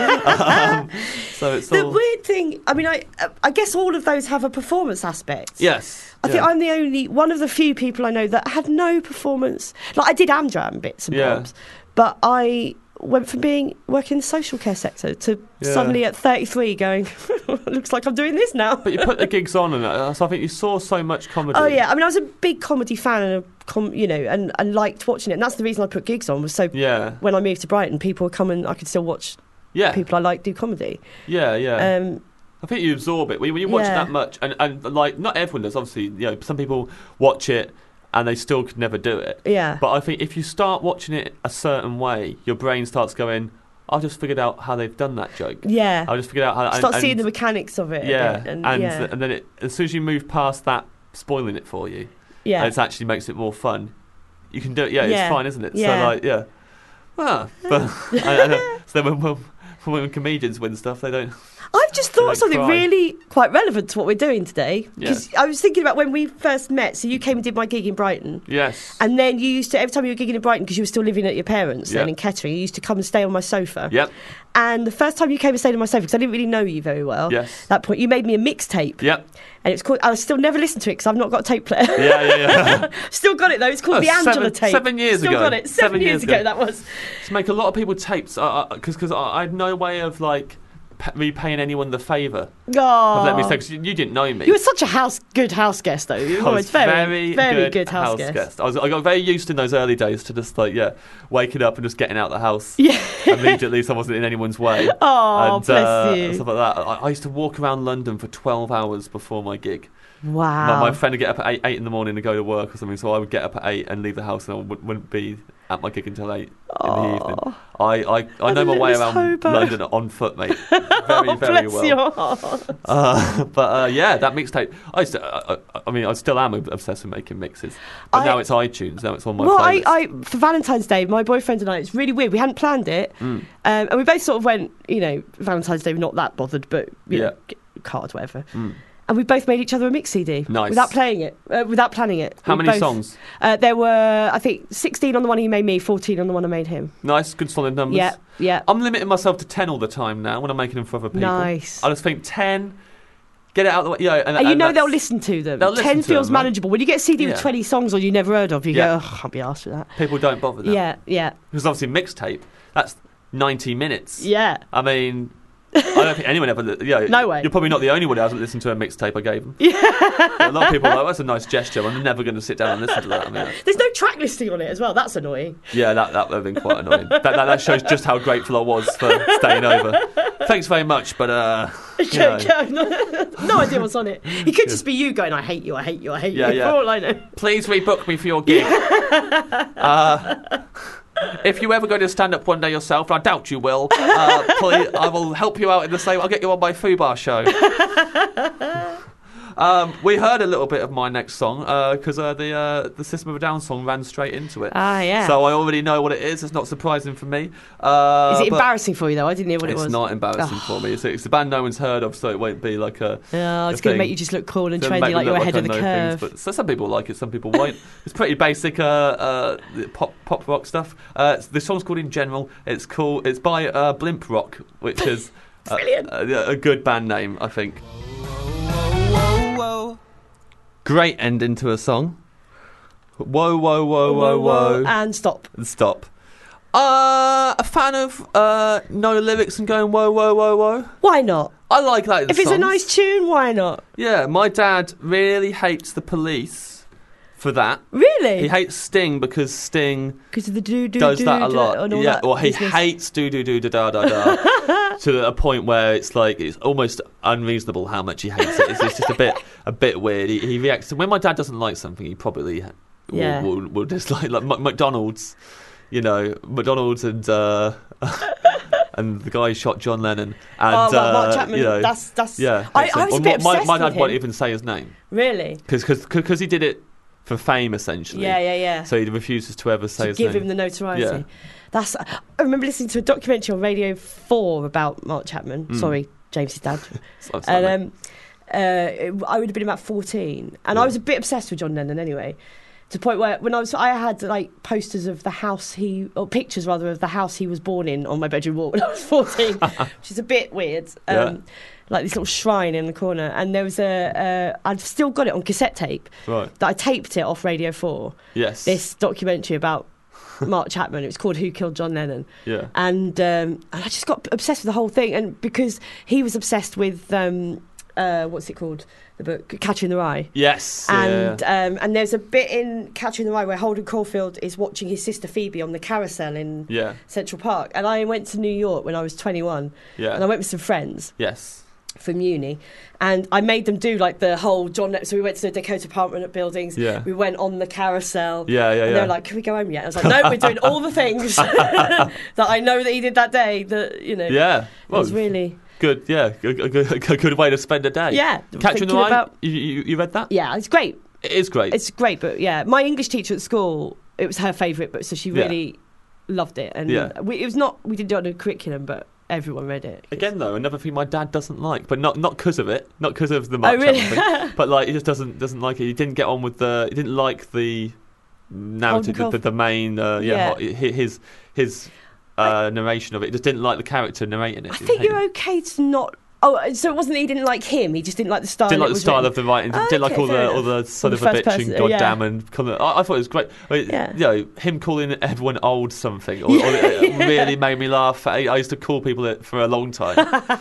um, so it's The all... weird thing, I mean, I I guess all of those have a performance aspect. Yes. I think yeah. I'm the only one of the few people I know that had no performance. Like I did Amdram bits and Yeah. bobs, but I went from being working in the social care sector to Yeah. suddenly at thirty-three going, looks like I'm doing this now. But you put the gigs on, and uh, so I think you saw so much comedy. Oh yeah, I mean, I was a big comedy fan and a com- you know, and, and liked watching it. And that's the reason I put gigs on was so Yeah. when I moved to Brighton, people would come and I could still watch Yeah. people I like do comedy. Yeah. Yeah. Um, I think you absorb it when you, when you watch Yeah. it that much, and, and like not everyone does. Obviously, you know, some people watch it and they still could never do it. yeah, But I think if you start watching it a certain way, your brain starts going, "I've just figured out how they've done that joke. yeah. I've just figured out how." Start and, seeing and, the mechanics of it. a yeah, bit, and and, yeah, and then it, as soon as you move past that, spoiling it for you, yeah. and it actually makes it more fun. You can do it. Yeah, Yeah. it's fine, isn't it? Yeah. So like, yeah. Ah, but and, and, so when, when, when comedians win stuff, they don't. I've just They thought don't of something cry. really quite relevant to what we're doing today. Yeah. Because I was thinking about when we first met. So you came and did my gig in Brighton. Yes. And then you used to, every time you were gigging in Brighton, because you were still living at your parents' then Yeah. in Kettering, you used to come and stay on my sofa. Yep. And the first time you came and stayed on my sofa, because I didn't really know you very well, Yes. at that point, you made me a mixtape. Yep. And it's called, I still never listened to it because I've not got a tape player. Yeah, yeah, yeah. Still got it though. It's called Oh, the Angela seven- tape. seven years Still ago. got it. Seven, Seven years, years ago, ago. that was. To make a lot of people tapes, because because I, I had no way of like p- repaying anyone the favour Oh. of letting me stay. 'Cause you, you didn't know me. You were such a house good house guest though. You were I always was very, very, good, good, house, guest. I was I got very used in those early days to just like yeah, waking up and just getting out the house Yeah. immediately, so I wasn't in anyone's way. Oh, and, bless uh, you. Stuff like that. I, I used to walk around London for twelve hours before my gig. Wow. My, my friend would get up at eight, eight in the morning to go to work or something, so I would get up at eight and leave the house, and I w- wouldn't be at my gig until eight in the evening. I, I, I know my way Miss around Hobo. London on foot, mate. Very, Oh, very bless well. your heart. Uh, but uh, yeah, that mixtape. I used to, uh, uh, I mean, I still am obsessed with making mixes, but I- now it's iTunes. Now it's on my Well, I, playlist. I for Valentine's Day, my boyfriend and I, it's really weird. We hadn't planned it, Mm. um, and we both sort of went, you know, Valentine's Day, we're not that bothered, but you Yeah. know, g- card, whatever. Mm. And we both made each other a mix C D Nice. without playing it, uh, without planning it. How We many both- songs? Uh, there were, I think, sixteen on the one he made me, fourteen on the one I made him. Nice, good solid numbers. Yeah, yeah. I'm limiting myself to ten all the time now when I'm making them for other people. Nice. I just think ten, get it out of the way. Yeah, and, And you and know that's- they'll listen to them. They'll listen Ten to feels them, right? manageable. When you get a C D Yeah. with twenty songs on you never heard of, you Yeah. go, oh, I can't be asked for that. People don't bother that. Yeah, yeah, Because obviously mixtape, that's ninety minutes. yeah. I mean, I don't think anyone ever. Li- yeah, No way. You're probably not the only one who hasn't listened to a mixtape I gave them. Yeah. A lot of people are like, that's a nice gesture. I'm never going to sit down and listen to that. I mean, There's no track listing on it as well. That's annoying. yeah, that that would have been quite annoying. that, that that shows just how grateful I was for staying over. Thanks very much, but uh, you know. No idea what's on it. It could just be you going, I hate you, I hate you, I hate Yeah, you. yeah. For all I know. Please rebook me for your gig. uh, if you ever go to stand up one day yourself, and I doubt you will, uh, please, I will help you out in the same. I'll get you on my Fubar show. Um, we heard a little bit of my next song because uh, uh, the uh, the System of a Down song ran straight into it. Ah, yeah. So I already know what it is. It's not surprising for me. Uh, Is it but embarrassing for you though? I didn't hear what it was. It's not embarrassing for me. It's, it's a band no one's heard of, so it won't be like a. Oh, a it's going to thing. make you just look cool and It'll make trendy, me like look you're ahead I of the know curve. Things, but so some people like it, some people won't. It's pretty basic uh, uh, pop pop rock stuff. Uh, the song's called In General. It's cool. It's by uh, Blimp Rock, which is uh, Brilliant. a, a good band name, I think. Whoa, whoa. Great ending to a song. Whoa, whoa, whoa, whoa, whoa. And stop. And stop. Uh, a fan of uh, no lyrics and going whoa, whoa, whoa, whoa. Why not? I like that in If it's a songs. nice tune, why not? Yeah, my dad really hates the Police for that. Really? He hates Sting because Sting Because of the do do does do, that a do, lot. and all Yeah, that or he business. hates do do do da da da da to a point where it's like it's almost unreasonable how much he hates it. It's, it's just a bit a bit weird. He, he reacts when my dad doesn't like something. He probably will, Yeah. will, will dislike like M- McDonald's. You know, McDonald's and uh, and the guy who shot John Lennon and Oh, well, Mark uh, Chapman. you know, that's that's. yeah. I, hates I him. was a Or bit my, obsessed my dad with won't him. even say his name Really? because he did it for fame essentially. Yeah, yeah, yeah. So he refuses to ever say to his give name. him the notoriety. Yeah. That's. I remember listening to a documentary on Radio Four about Mark Chapman. Mm. Sorry, James's dad. So- sorry. and um, uh, it- I would have been about fourteen, and Yeah. I was a bit obsessed with John Lennon anyway. To the point where when I was, I had like posters of the house he, or pictures rather of the house he was born in on my bedroom wall when I was fourteen, which is a bit weird. Um, Yeah. Like this little shrine in the corner, and there was a. Uh, I've still got it on cassette tape. Right. That I taped it off Radio Four. Yes. This documentary about Mark Chapman. It was called Who Killed John Lennon. Yeah. And, um, and I just got obsessed with the whole thing. And because he was obsessed with, um, uh, what's it called? The book, Catcher in the Rye. Yes. And yeah. um, and there's a bit in Catcher in the Rye where Holden Caulfield is watching his sister Phoebe on the carousel in Yeah. Central Park. And I went to New York when I was twenty-one. Yeah. And I went with some friends Yes. from uni, and I made them do like the whole John Lennon. So we went to the Dakota Apartment buildings. Yeah. We went on the carousel. Yeah, yeah, And yeah. they were like, "Can we go home yet?" I was like, "No, we're doing all the things that I know that he did that day." That you know, Yeah. it Well, was really good. Yeah. A, a, good- a good way to spend a day. yeah. Catcher in the thinking Rye. about- You, you, you read that? Yeah, it's great. It is great. It's great, but yeah, my English teacher at school, it was her favourite, but so she Yeah. really loved it, and Yeah. we, it was not we didn't do it on a curriculum, but everyone read it. Again, though, another thing my dad doesn't like, but not not because of it, not because of the Mark Oh, really? Chapman thing, but like he just doesn't doesn't like it. He didn't get on with the. He didn't like the narrative, the, Holden the, the main, uh, yeah, Yeah. hi- his his uh, narration of it. He just didn't like the character narrating it. I He think hated you're it. okay to not. Oh, so it wasn't that he didn't like him; he just didn't like the style. Didn't it like the was style written. of the writing. Oh, didn't like okay, all the fair all the enough. son All of the a first bitch and person, yeah. goddamn and come. I, I thought it was great. I mean, Yeah. You know, him calling everyone old something or, or it really made me laugh. I, I used to call people it for a long time.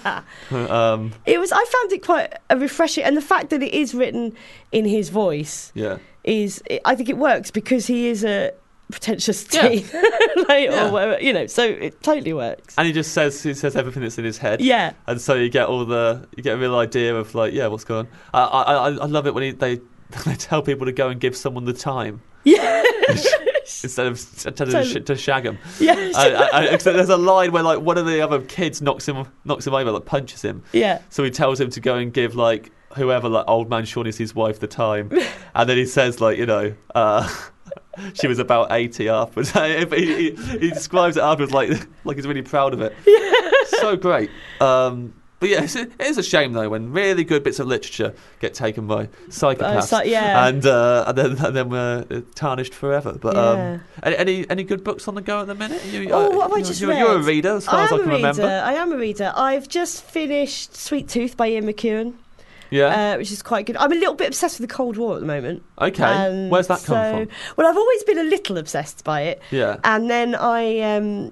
um, It was. I found it quite a refreshing, and the fact that it is written in his voice yeah. is. I think it works because he is a pretentious Yeah. teen, like, Yeah. or whatever, you know. So it totally works. And he just says he says everything that's in his head. Yeah. And so you get all the you get a real idea of like yeah what's going on. I I I I love it when he, they they tell people to go and give someone the time Yeah. instead of instead of sh- to shag him. Yeah. I, I, I, there's a line where like one of the other kids knocks him knocks him over, like punches him. Yeah. So he tells him to go and give like whoever like old man Shaughnessy's wife the time, and then he says like you know. Uh, She was about eighty afterwards. he, he, he describes it afterwards like like he's really proud of it. Yeah. So great. Um, but yeah, it's, it is a shame though when really good bits of literature get taken by psychopaths, Uh, so- yeah. and uh, and then and then we're tarnished forever. But um, Yeah. any, any any good books on the go at the minute? You, Oh, uh, what have I you're, just you're, read? you're a reader, as far I as I am can a reader. remember. I am a reader. I've just finished Sweet Tooth by Ian McEwan, Yeah. uh, which is quite good. I'm a little bit obsessed with the Cold War at the moment. okay. And Where's that come so- from? Well, I've always been a little obsessed by it. Yeah. And then I um,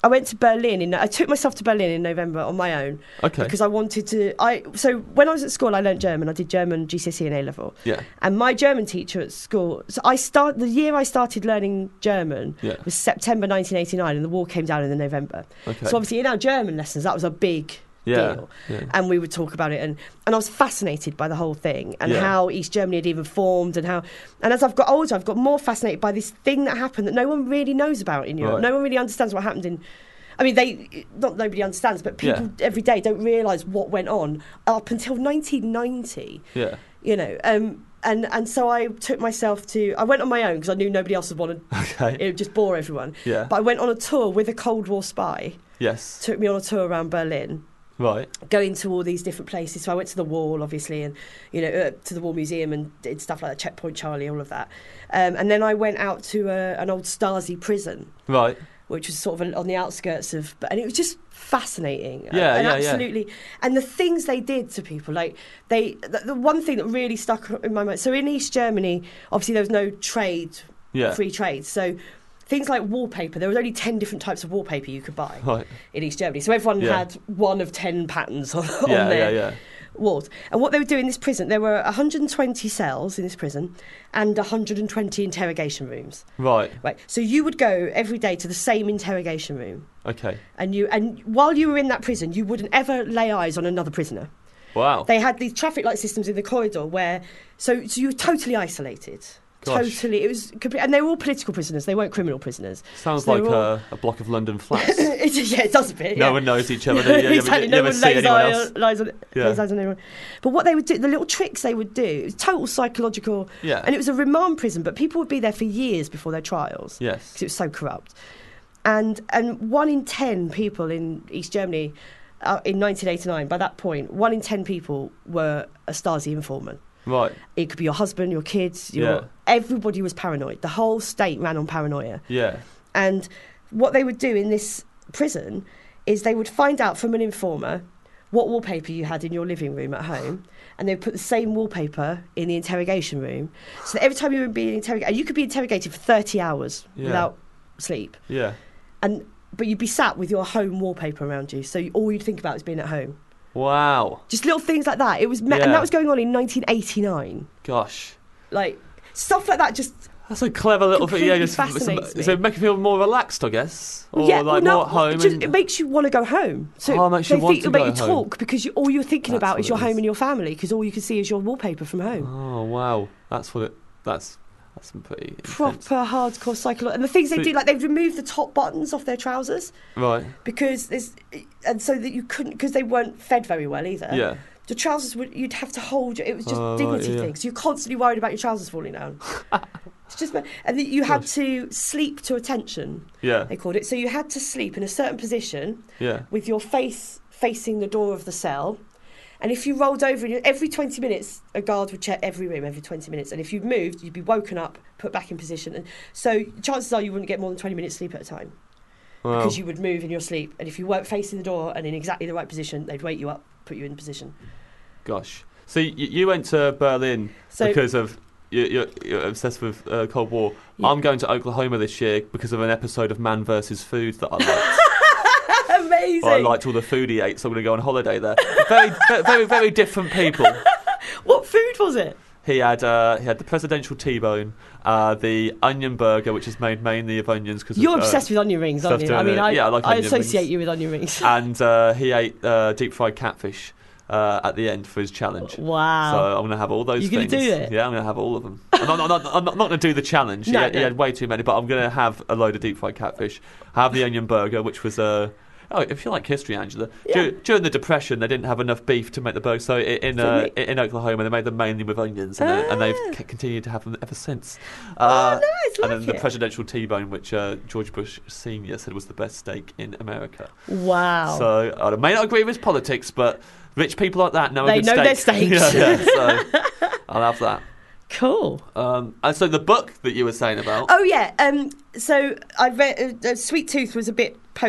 I went to Berlin. In, I took myself to Berlin in November on my own. Okay. Because I wanted to. I so when I was at school, I learnt German. I did German G C S E and A level. Yeah. And my German teacher at school. So I start the year I started learning German Yeah. was September nineteen eighty-nine, and the war came down in the November. Okay. So obviously in our German lessons, that was a big Yeah. deal. Yeah. And we would talk about it, and, and I was fascinated by the whole thing and Yeah. how East Germany had even formed, and how and as I've got older, I've got more fascinated by this thing that happened that no one really knows about in Europe. Right. No one really understands what happened in. I mean, they not nobody understands, but people Yeah. every day don't realise what went on up until nineteen ninety. Yeah. You know, um, and and so I took myself to. I went on my own because I knew nobody else would want to. Okay. It would just bore everyone. Yeah. But I went on a tour with a Cold War spy. Yes. Took me on a tour around Berlin. Right. Going to all these different places. So I went to the Wall, obviously, and you know, uh, to the War Museum, and did stuff like that, Checkpoint Charlie, all of that. Um, and then I went out to a, an old Stasi prison, Right. which was sort of on the outskirts of, and it was just fascinating. Yeah, and yeah, yeah. absolutely. And the things they did to people, like they, the, the one thing that really stuck in my mind. So in East Germany, obviously there was no trade, Yeah. free trade. So things like wallpaper, there was only ten different types of wallpaper you could buy Right. in East Germany. So everyone Yeah. had one of ten patterns on, on Yeah. their Yeah. Yeah. walls. And what they would do in this prison, there were one hundred twenty cells in this prison and one hundred twenty interrogation rooms. Right. Right. So you would go every day to the same interrogation room, Okay. and you and while you were in that prison, you wouldn't ever lay eyes on another prisoner. Wow. They had these traffic light systems in the corridor where, so so you were totally isolated. Gosh. Totally, it was, complete, and they were all political prisoners. They weren't criminal prisoners. Sounds So they like were all- a, a block of London flats. It, yeah, it does a bit. No yeah. one knows each other. You, you, exactly. you No never one see lays, anyone eye, else. lies on, Yeah. lays eyes on anyone. But what they would do, the little tricks they would do, it was total psychological. Yeah. And it was a remand prison, but people would be there for years before their trials Yes. because it was so corrupt. And and one in ten people in East Germany uh, in nineteen eighty-nine, by that point, one in ten people were a Stasi informant. Right. It could be your husband, your kids, your, Yeah. everybody was paranoid. The whole state ran on paranoia. Yeah. And what they would do in this prison is they would find out from an informer what wallpaper you had in your living room at home, and they would put the same wallpaper in the interrogation room. So that every time you were being interrogated, you could be interrogated for thirty hours Yeah. without sleep, Yeah. and but you'd be sat with your home wallpaper around you, so you, all you'd think about is being at home. Wow. Just little things like that. It was, ma- Yeah. and that was going on in nineteen eighty-nine. Gosh. Like stuff like that. Just That's a clever little thing. Yeah, Completely just fascinates some, me. so make you feel more relaxed, I guess, or yeah, like well, no, more at home. It, just, and- it makes you want to go home. So Oh, it makes you they want think to it'll make go you home. talk because you, all you're thinking That's about what is your it home is. and your family, because all you can see is your wallpaper from home. Oh wow, that's what it. That's that's some pretty intense. Proper hardcore psychology. And the things they So- do, like they've removed the top buttons off their trousers Right. because there's, and so that you couldn't, because they weren't fed very well either. Yeah. The trousers would, you'd have to hold. It was just Oh, right, dignity yeah. things. You're constantly worried about your trousers falling down. It's just, and then you had Gosh. to sleep to attention. Yeah. They called it. So you had to sleep in a certain position Yeah. with your face facing the door of the cell. And if you rolled over, every twenty minutes, a guard would check every room every twenty minutes. And if you moved, you'd be woken up, put back in position. And so chances are you wouldn't get more than twenty minutes sleep at a time Wow. because you would move in your sleep. And if you weren't facing the door and in exactly the right position, they'd wake you up, put you in position. Gosh. So you, you went to Berlin So because of you're, you're, you're obsessed with uh, Cold War. Yeah. I'm going to Oklahoma this year because of an episode of Man versus Food that I liked. amazing. I liked all the food he ate, so I'm going to go on holiday there. Very, very, very, very different people. What food was it? He had uh, he had the presidential T-bone, uh, the onion burger, which is made mainly of onions. Cause You're of, uh, obsessed with onion rings, aren't stuff you? I doing mean, it. I, Yeah, I like I onion associate rings. you with onion rings. And uh, he ate uh, deep fried catfish uh, at the end for his challenge. Wow. So I'm going to have all those You're things. gonna do it? Yeah, I'm going to have all of them. I'm not, I'm not, I'm not, I'm not going to do the challenge. No, he, had, he no. had way too many, but I'm going to have a load of deep fried catfish. Have the onion burger, which was Uh, Oh, if you like history, Angela, Yeah. dur- during the Depression, they didn't have enough beef to make the burger. So i- in uh, For me- in Oklahoma, they made them mainly with onions, and, they- and they've Ah. c- continued to have them ever since. Uh, oh, nice. and Like then the it. presidential T-bone, which uh, George Bush Senior said was the best steak in America. Wow. So I may not agree with his politics, but rich people like that know a They good know their steak. steaks. yeah, yeah, so I'll have that. Cool. Um, and so the book that you were saying about, Oh yeah. Um. So I read uh, uh, Sweet Tooth was a bit post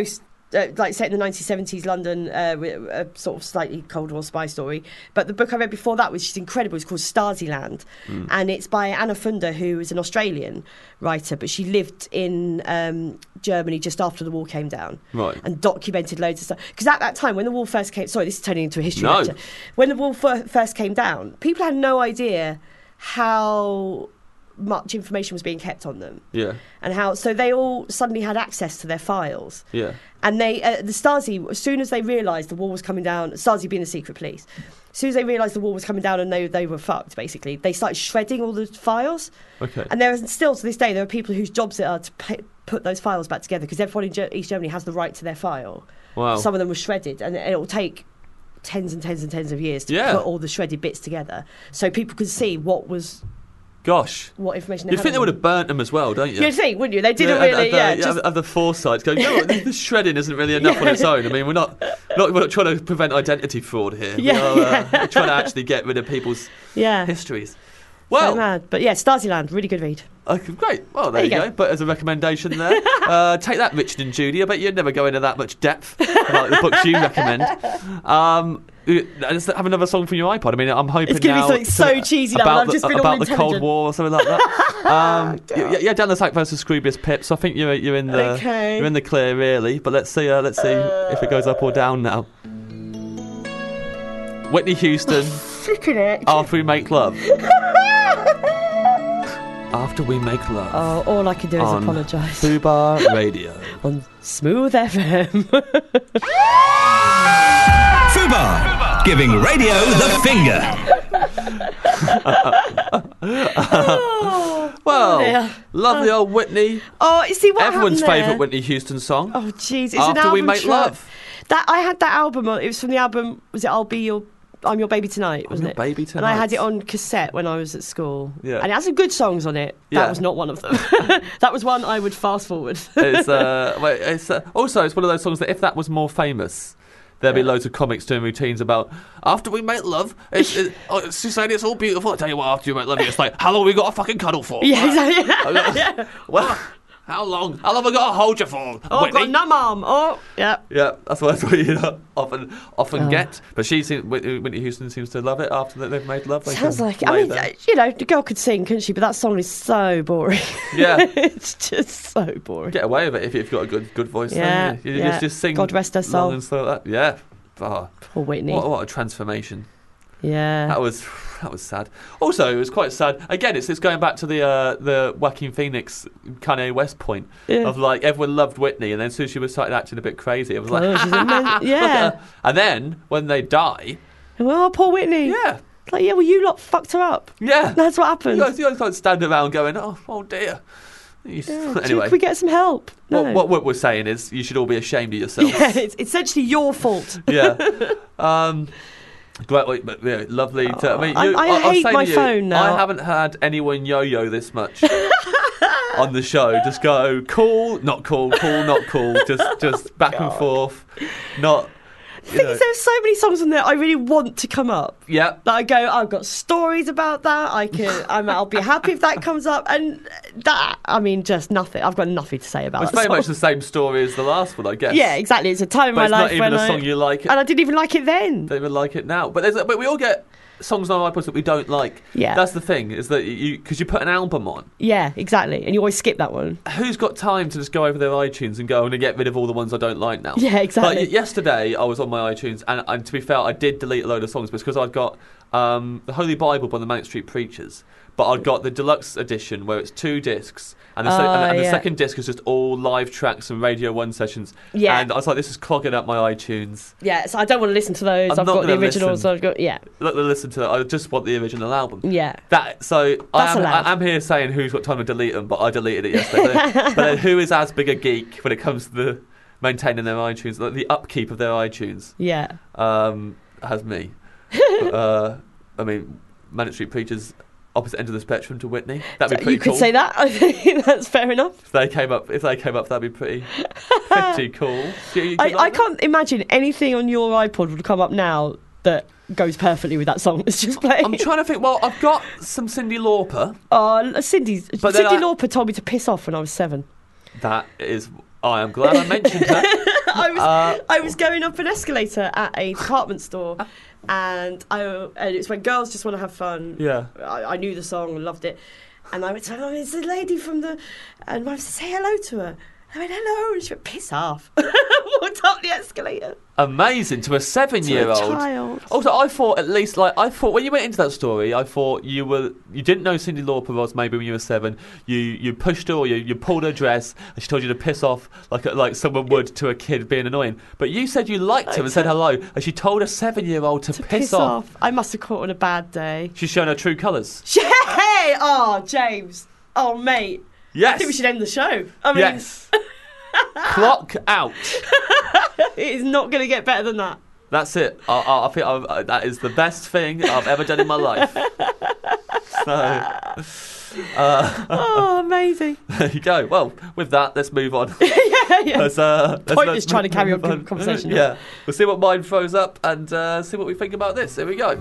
Uh, like set in the nineteen seventies London, uh, with a sort of slightly Cold War spy story. But the book I read before that, which is incredible, is called Stasiland, mm. and it's by Anna Funder, who is an Australian writer, but she lived in um, Germany just after the wall came down, right. and documented loads of stuff. Because at that time, when the wall first came, sorry, this is turning into a history no. lecture. When the wall f- first came down, people had no idea how much information was being kept on them. Yeah. And how, so they all suddenly had access to their files. Yeah. And they, uh, the Stasi, as soon as they realised the wall was coming down, Stasi being the secret police, as soon as they realised the wall was coming down and they they were fucked, basically, they started shredding all the files. Okay. And there is still, to this day, there are people whose jobs it are to pay, put those files back together, because everyone in Ge- East Germany has the right to their file. Wow. Some of them were shredded, and it will take tens and tens and tens of years to yeah. put all the shredded bits together, so people could see what was... Gosh. What information they You'd had think they on would them. have burnt them as well, don't you? You'd think, wouldn't you? They didn't yeah, really, and, and, yeah. uh, just... Have the foresight to go, you know what, this shredding isn't really enough on its own. I mean, we're not, not, we're not trying to prevent identity fraud here. Yeah, we are, uh, yeah. we're trying to actually get rid of people's yeah. histories. Well, Well, so mad. But yeah, Stasiland, really good read. okay, great. Well, there, There you you go. go. But as a recommendation there, uh, take that, Richard and Judy. I bet you'd never go into that much depth like the books you recommend. Um, let's have another song from your iPod. I mean, I'm hoping It's going to now be something so cheesy now, about and I've the, just been about all the Cold intelligent. War or something like that. um, yeah, yeah, Dan the Sack versus Scroobius Pip. So I think you're you're in the Okay. you're in the clear really. But let's see uh, let's see Uh, if it goes up or down now. Whitney Houston. Flipping it. After We Make Love. After We Make Love. Oh, all I can do is on apologise. Fubar Radio. On Smooth F M. Fubar, giving radio the finger. Well, dear. lovely old Whitney. Oh, you see what Everyone's happened there? favourite Whitney Houston song. Oh, jeez. It's an After album We Make track. Love. That I had that album on. It was from the album. Was it I'll Be Your I'm Your Baby Tonight? Wasn't Your it? Baby And I had Tonight. it on cassette when I was at school. Yeah. And it had some good songs on it. That Yeah. was not one of them. That was one I would fast forward. It's, uh, well, it's uh, also it's one of those songs that if that was more famous, there'd be Yeah. loads of comics doing routines about after we make love. It's, it, oh, it's just saying it's all beautiful. I tell you what, after you make love, it's like how long we got to fucking cuddle for? Yeah, Uh, exactly. Yeah. Well, how long? How long have I got to hold you for? Oh, I've Whitney? got a numb arm. Oh, yeah. Yeah, that's what, that's what you know, often often Oh. get. But she seems, Whitney Whitney Houston seems to love it after that they've made love. They Sounds can like. I lay mean, there. uh, you know, the girl could sing, couldn't she? But that song is so boring. Yeah. It's just so boring. Get away with it if you've got a good good voice. Yeah, don't you? You yeah. just just sing. God rest her soul. long and slow like that. Yeah. Oh, Poor Whitney. what, what a transformation. Yeah. That was that was sad. Also, it was quite sad. Again, it's it's going back to the uh, the Joaquin Phoenix Kanye West point Yeah. of like everyone loved Whitney, and then as soon as she was started acting a bit crazy, it was like, Oh, she's a man- look at yeah. her. And then when they die, Well, poor Whitney. yeah, Like, yeah, well, you lot fucked her up. yeah, That's what happened. you guys, you guys can't stand around going, oh, oh dear. You- Yeah. Anyway, Can we get some help? No. what, what what we're saying is you should all be ashamed of yourselves. Yeah, it's essentially your fault. Yeah. Um, great, wait, but yeah, lovely. To, I mean, I- you, I I'll hate say my to you, phone now. I haven't had anyone yo-yo this much on the show. Just go cool, not cool, cool, not cool. Just, just back and forth. Not. The You thing know, is, there's so many songs on there I really want to come up. yeah. That I go, I've got stories about that. I can, I'm, I'll be happy if that comes up. And that, I mean, just nothing. I've got nothing to say about It's that very song. much the same story as the last one, I guess. Yeah, exactly. It's a time in But my it's life not even when a I, song you like. and I didn't even like it then. Don't even like it now. But there's, but we all get songs on our iPods that we don't like. Yeah. That's the thing, is that you because you put an album on. Yeah, exactly. And you always skip that one. Who's got time to just go over their iTunes and go, I'm going to get rid of all the ones I don't like now? Yeah, exactly. Like, y- yesterday, I was on my iTunes, and, and to be fair, I did delete a load of songs, but it's because I'd got um, the Holy Bible by the Mount Street Preachers, but I'd got the deluxe edition where it's two discs, and the, se- Oh, and, and the yeah. second disc is just all live tracks and Radio one sessions. Yeah. And I was like, this is clogging up my iTunes. Yeah, so I don't want to listen to those. I'm I've not got the gonna originals. listen. So I've got, yeah. Look, listen to that. I just want the original album. Yeah. That so I That's am, allowed. I am here saying who's got time to delete them, but I deleted it yesterday. but, then, but then who is as big a geek when it comes to the maintaining their iTunes, like the upkeep of their iTunes? Yeah. Um, has me. uh, I mean, Manic Street Preachers, opposite end of the spectrum to Whitney. That'd be pretty You could cool. say that. I think that's fair enough. If they came up, if they came up, that'd be pretty, pretty cool. Do you, do I, you I like that? can't imagine anything on your iPod would come up now that goes perfectly with that song that's just playing. I'm trying to think. Well, I've got some Cyndi Lauper. Oh, Cindy's. But then Cindy I- Lauper told me to piss off when I was seven. That is. I am glad I mentioned her. I was Uh, I was going up an escalator at a department store, and I and it's when girls just want to have fun. Yeah. I, I knew the song and loved it, and I went to her, oh, it's the lady from the, and my mum said, say hello to her. I went hello, and she went piss off. Walked up the escalator. Amazing to a To a seven-year-old. child. Also, I thought at least like I thought when you went into that story, I thought you were you didn't know Cyndi Lauper was maybe when you were seven. You you pushed her or you, you pulled her dress and she told you to piss off like like someone would to a kid being annoying. But you said you liked her and said hello, and she told a seven-year-old to, To piss, piss off. off. I must have caught on a bad day. She's shown her true colours. Hey! Oh, James. Oh, mate. Yes. I think we should end the show. I mean, Yes. Clock out. it is not going to get better than that. That's it. I, I, I think I, that is the best thing I've ever done in my life. So, uh, Oh, amazing. there you go. Well, with that, let's move on. yeah, yeah. Let's, uh, let's, Pointless let's trying to carry move on the conversation. Yeah, we'll see what mine throws up and uh, see what we think about this. Here we go.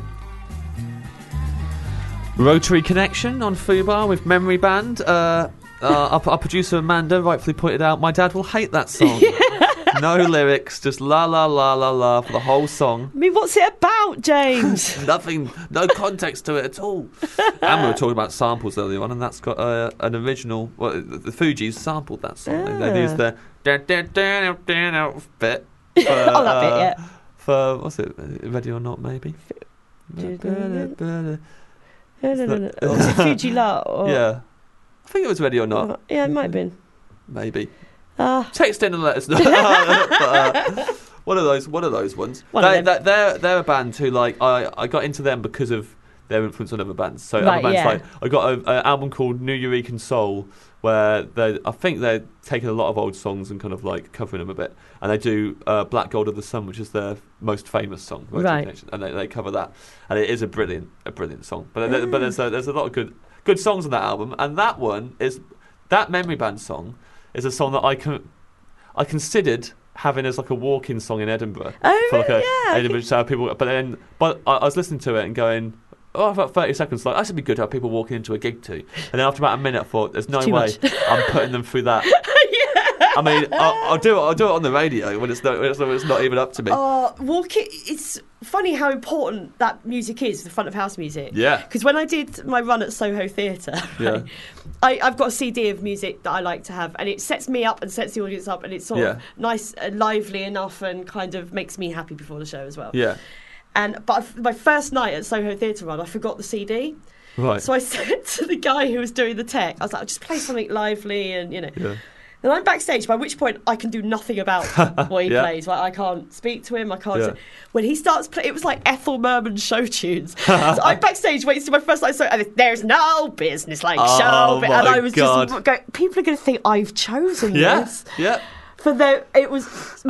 Rotary Connection on Fubar with Memory Band. Uh, uh, our, our producer Amanda rightfully pointed out my dad will hate that song. No lyrics, just la la la la la for the whole song. I mean, what's it about, James? Nothing, no context to it at all. And we were talking about samples earlier on, and that's got uh, an original. Well, the, the Fugees sampled that song. They, they Ah. used the da, da, da, da, da, bit. For, Oh, that bit, uh, yeah. For what's it? Ready or Not, maybe. Oh, was it Fuji La? Or, Yeah, I think it was Ready or Not. Oh, yeah, it might have been. Maybe. Ah, Text in and let us know. But, uh, one of those, one of those ones. One of They, them. they, they're they're a band who like I, I got into them because of their influence on other bands. So Right, other bands yeah. like I got an album called New Eureka Soul where they I think they're taking a lot of old songs and kind of like covering them a bit. And they do uh, Black Gold of the Sun, which is their most famous song, Rotary Right. Connection, and they, they cover that. And it is a brilliant a brilliant song. But there, but there's a, there's a lot of good good songs on that album, and that one is that Memory Band song is a song that I can. I considered having as like a walk-in song in Edinburgh. Oh, for like a yeah. Edinburgh show people, but then but I, I was listening to it and going, oh, about thirty seconds, like that should be good to have people walking into a gig too. And then after about a minute, I thought, there's no Too way much. I'm putting them through that. I mean, I'll, I'll do it. I'll do it on the radio when it's not, when it's, when it's not even up to me. Oh, walk it. It's funny how important that music is, the front of house music. Yeah. Because when I did my run at Soho Theatre, Yeah. right, I, I've got a C D of music that I like to have, and it sets me up and sets the audience up, and it's sort Yeah. of nice and lively enough, and kind of makes me happy before the show as well. Yeah. And but I, my first night at Soho Theatre run, I forgot the C D. Right. So I said to the guy who was doing the tech, I was like, I'll just play something lively, and you know. Yeah. And I'm backstage, by which point I can do nothing about what he Yeah. plays. Like I can't speak to him. I can't. Yeah. When he starts playing, it was like Ethel Merman show tunes. So I'm backstage waiting to my first night. So and there's no business like Oh, show, and my I was God. just going, people are going to think I've chosen Yeah. this. Yeah. For the, it was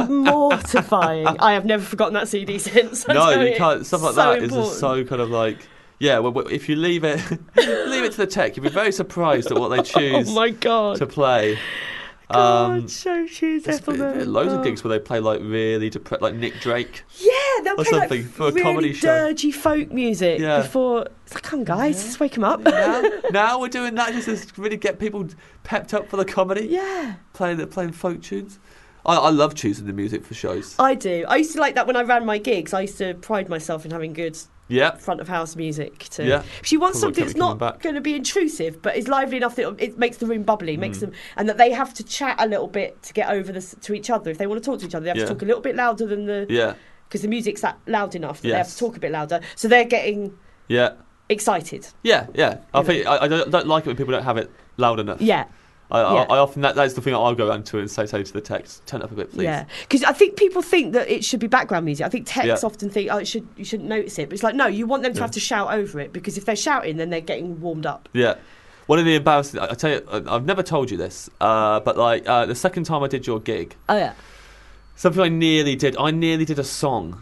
mortifying. I have never forgotten that C D since. I No, tell you can't. Stuff like So that is just important. so kind of like. Yeah, well, well, if you leave it, leave it to the tech, you'll be very surprised at what they choose Oh my god! to play. God, Um, show tunes, There's Ethel been- Merman. loads of Oh. gigs where they play like really depre- like Nick Drake. Yeah, they'll Or play like something for a really comedy show. dirgy folk music Yeah. before. It's like, come on, guys, let's wake them up. now, now we're doing that just to really get people pepped up for the comedy. Yeah, Playing playing folk tunes. I, I love choosing the music for shows. I do. I used to like that when I ran my gigs. I used to pride myself in having good Yeah. front of house music. To, Yeah. If you want Probably something kept that's me coming not back. going to be intrusive, but is lively enough that it makes the room bubbly, Mm. makes them, and that they have to chat a little bit to get over this to each other. If they want to talk to each other, they have Yeah. to talk a little bit louder than the Yeah. because the music's that loud enough that they have Yes. to talk a bit louder. So they're getting Yeah. excited. Yeah. Yeah. I You think I, I don't, don't like it when people don't have it loud enough. Yeah. I, I, Yeah. I often that, that's the thing I'll go around to and say say to the text, turn it up a bit, please. Yeah, because I think people think that it should be background music. I think techs Yeah. often think, oh, it should you shouldn't notice it, but it's like, no, you want them to Yeah. have to shout over it because if they're shouting, then they're getting warmed up. Yeah. One of the embarrassing, I I tell you, I- I've never told you this, uh, but like uh, the second time I did your gig, Oh yeah, something I nearly did. I nearly did a song,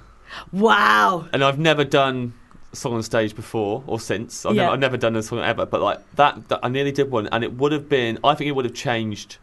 wow. and I've never done a song on stage before or since. I've, Yeah. never, I've never done a song ever, but like that, that, I nearly did one, and it would have been. I think it would have changed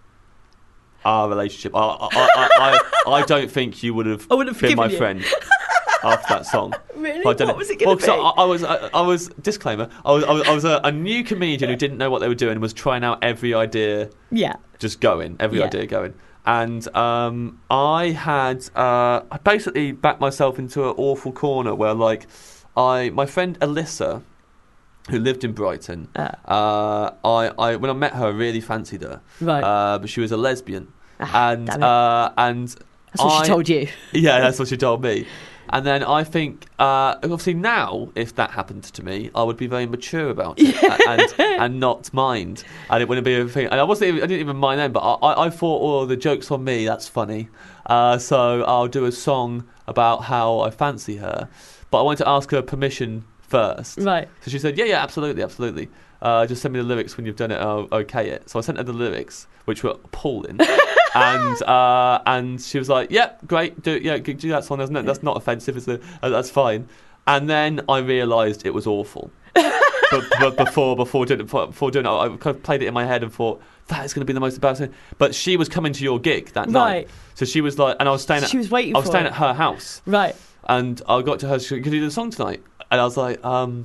our relationship. I, I, I, I, I don't think you would have I would have been my forgiven you. friend after that song. Really? If I'd done What was it going well, to 'cause be? I, I was, I, I was disclaimer. I was, I was, I was a, a new comedian who didn't know what they were doing and was trying out every idea, yeah, just going, every Yeah. idea going. and um, I had uh, I basically backed myself into an awful corner where, like, I my friend Alyssa, who lived in Brighton, Uh. uh, I, I when I met her, I really fancied her, Right. uh, but she was a lesbian, Ah, and damn it. uh, and That's what I, she told you. Yeah, that's what she told me. And then I think, uh, obviously now, if that happened to me, I would be very mature about it and, and and not mind, and it wouldn't be a thing. And I wasn't, even, I didn't even mind then, but I, I, I thought, oh, the joke's on me. That's funny. Uh, so I'll do a song about how I fancy her, but I wanted to ask her permission first. Right. So she said, yeah, yeah, absolutely, absolutely. Uh, just send me the lyrics when you've done it. I'll okay it. So I sent her the lyrics, which were appalling. and uh, and she was like, "Yep, yeah, great, do yeah, do that song. That's not, that's not offensive. It's a, uh, that's fine." And then I realised it was awful. but, but before before doing it, before doing it, I kind of played it in my head and thought that is going to be the most embarrassing. But she was coming to your gig that Right. night, so she was like, and I was staying. She at, was waiting I was for staying it. at her house, Right. and I got to her. She said, "Can you do the song tonight?" And I was like, um,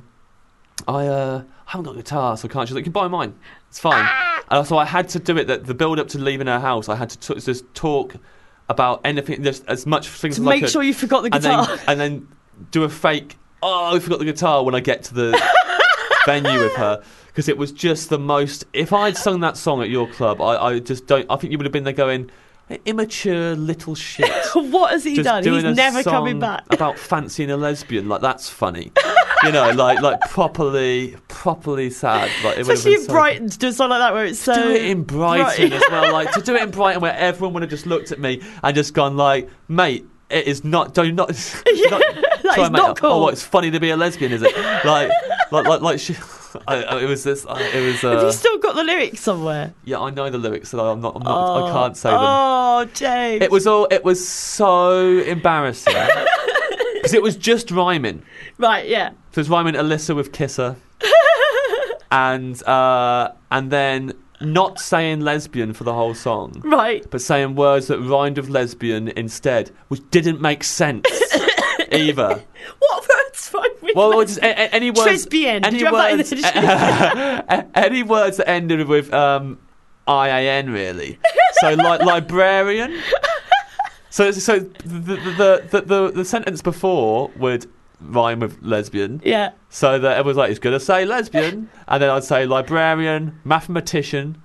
I uh, haven't got a guitar, so I can't. She's like, "You can borrow mine. It's fine." Ah! And so I had to do it. That the build up to leaving her house, I had to t- just talk about anything, just as much things To as I make could, sure you forgot the and guitar. then and then do a fake. Oh, I forgot the guitar when I get to the venue with her, because it was just the most. If I'd sung that song at your club, I, I just don't. I think you would have been there going, immature little shit. What has he Just done? doing He's a never song coming back. about fancying a lesbian, like that's funny. You know, like like properly, properly sad. Like, it would have Especially been in so- Brighton to do a song like that where it's so... Do it in Brighton Bright- as well. Like to do it in Brighton where everyone would have just looked at me and just gone like, "Mate, it is not. Do not. Yeah, not that try is and make not it- cool. Oh, what, it's funny to be a lesbian, is it? Like, like, like, like she. I, I, it was this. I, it was. Have you Uh, still got the lyrics somewhere? yeah, I know the lyrics, so I'm not. I'm not. I can't say them. Oh, James. It was all. It was so embarrassing because it was just rhyming. Right, yeah. So it's rhyming Alyssa with Kisser, and uh, and then not saying lesbian for the whole song, Right. but saying words that rhymed with lesbian instead, which didn't make sense either. What words rhyme with Well, lesbian? just, a, a, any words. Trisbian. Any Did you have that in words, the dictionary? any words that ended with um, I A N, really. So, like librarian. So, so the the, the the the sentence before would rhyme with lesbian. Yeah. So that everyone's like, "He's gonna say lesbian," and then I'd say librarian, mathematician,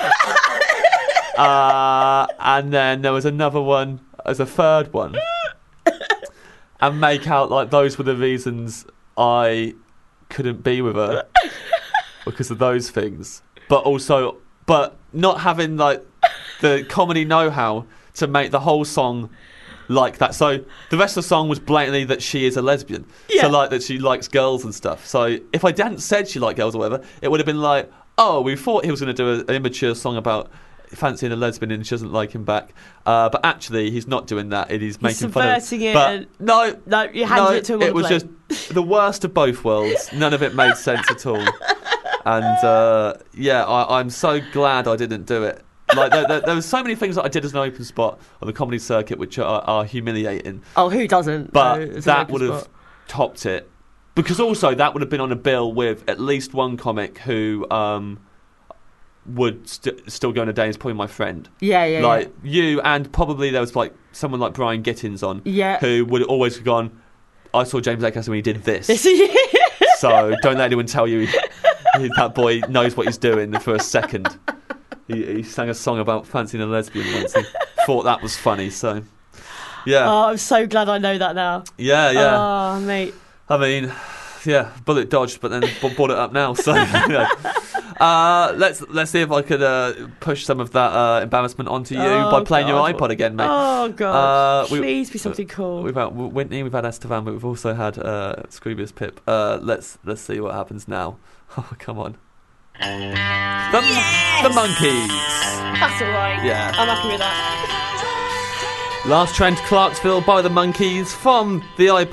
uh, and then there was another one as a third one, and make out like those were the reasons I couldn't be with her because of those things, but also, but not having like the comedy know-how to make the whole song like that. So the rest of the song was blatantly that she is a lesbian. Yeah. So like that she likes girls and stuff. So if I hadn't said she liked girls or whatever, it would have been like, oh, we thought he was going to do a, an immature song about fancying a lesbian and she doesn't like him back. Uh, but actually, he's not doing that. It is making fun of subverting it But and- no, No, you handed no, it to him on it a was plate. just the worst of both worlds. None of it made sense at all. And uh, yeah, I, I'm so glad I didn't do it. Like there, there, there were so many things that I did as an open spot on the comedy circuit which are, are humiliating, Oh, who doesn't? but No, it's an that open would have spot. topped it, because also that would have been on a bill with at least one comic who um, would st- still go on a day. Is probably my friend, Yeah, yeah, like you, and probably there was like someone like Brian Gittins on, yeah. who would always have gone, "I saw James Acaster when he did this." Yeah. So don't let anyone tell you he, he, that boy knows what he's doing for a second. He, he sang a song about fancying a lesbian once and thought that was funny. So, yeah, Oh, I'm so glad I know that now. yeah, yeah. Oh, mate. I mean, yeah, bullet dodged, but then b- brought it up now. So, yeah. uh, let's let's see if I could uh, push some of that uh, embarrassment onto you Oh, by playing God. your iPod again, mate. Oh, God. Uh, we- Please be something cool. We've had Whitney, we've had Estevan, but we've also had uh, Scroobius Pip. Uh, let's let's see what happens now. Oh, come on. The, Yes! the Monkeys. That's all right. Yeah. I'm happy with that. Last train to Clarksville by the Monkeys from the iPod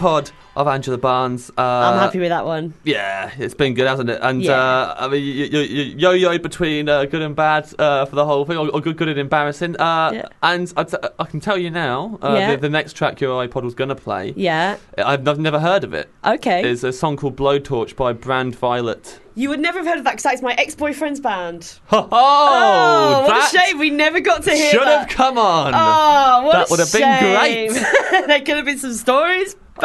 of Angela Barnes. Uh, I'm happy with that one. Yeah, it's been good, hasn't it? And Yeah. uh, I mean, you, you, you yo-yoed between uh, good and bad uh, for the whole thing, or, or good, good and embarrassing. Uh, Yeah. And I, t- I can tell you now, uh, Yeah. the, the next track your iPod was going to play, Yeah. I've, I've never heard of it. Okay. It's a song called Blowtorch by Brand Violet. You would never have heard of that because that's my ex-boyfriend's band. Oh, Oh, what that a shame. We never got to hear should that. have come on. Oh, what That a would have been shame. great. There could have been some stories Oh.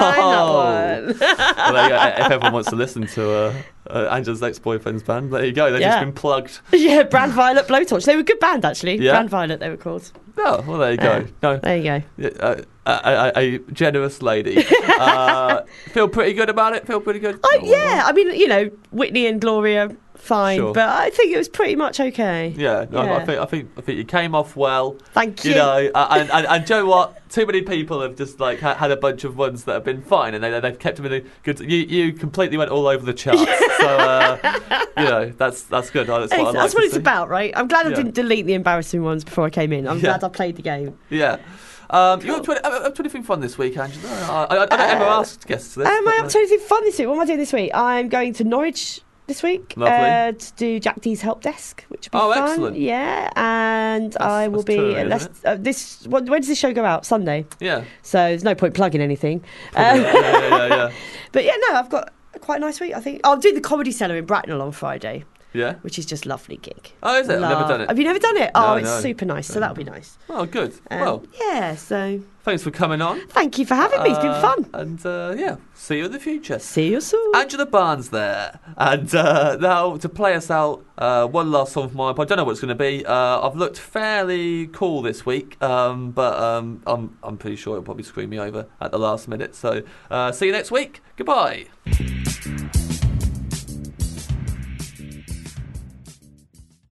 behind that one. Well, there you go. If everyone wants to listen to uh, uh, Angela's ex-boyfriend's band, there you go. They've Yeah. just been plugged. Yeah, Brand Violet Blowtorch. They were a good band, actually. Yeah. Brand Violet, they were called. Oh, well, there you go. Uh, No, There you go. Yeah, uh, a, a, a generous lady. uh, feel pretty good about it. Feel pretty good. Oh, yeah, I mean, you know, Whitney and Gloria, fine, Sure. but I think it was pretty much okay. Yeah, no, I, Yeah. I think I think I think you came off well. Thank you. You know, uh, and, and and do you know what? Too many people have just like ha- had a bunch of ones that have been fine, and they they've kept them in a good. You you completely went all over the charts. So uh, you know that's that's good. That's what, I like That's what to it's see. about, right? I'm glad I Yeah. didn't delete the embarrassing ones before I came in. I'm Yeah. glad I played the game. Yeah. Um, you up to, any- up to anything fun this week, Angela? I, I, I don't ever Uh, ask guests this. Am but, I uh, up to anything fun this week? What am I doing this week? I'm going to Norwich this week Lovely. uh, to do Jack D's Help Desk, which will be Oh, fun. excellent. Yeah, and I will that's be touring, at isn't Leic- uh, this. When, when does this show go out? Sunday. Yeah. So there's no point plugging anything. Yeah, Uh, yeah, yeah, yeah. but yeah, no, I've got quite a nice week. I think I'll do the Comedy Cellar in Bracknell on Friday, Yeah. which is just a lovely gig. Oh, is it? I've never Love- done it. Have you never done it? Oh, No, it's no. super nice. So that'll be nice. Oh, good. Um, well, yeah. So thanks for coming on. thank you for having me. It's been Uh, fun. And uh, yeah, see you in the future. See you soon. Angela Barnes there. And uh, now to play us out, uh, one last song from my iPod. I don't know what it's going to be. Uh, I've looked fairly cool this week, um, but um, I'm I'm pretty sure it'll probably screw me over at the last minute. So uh, see you next week. Goodbye.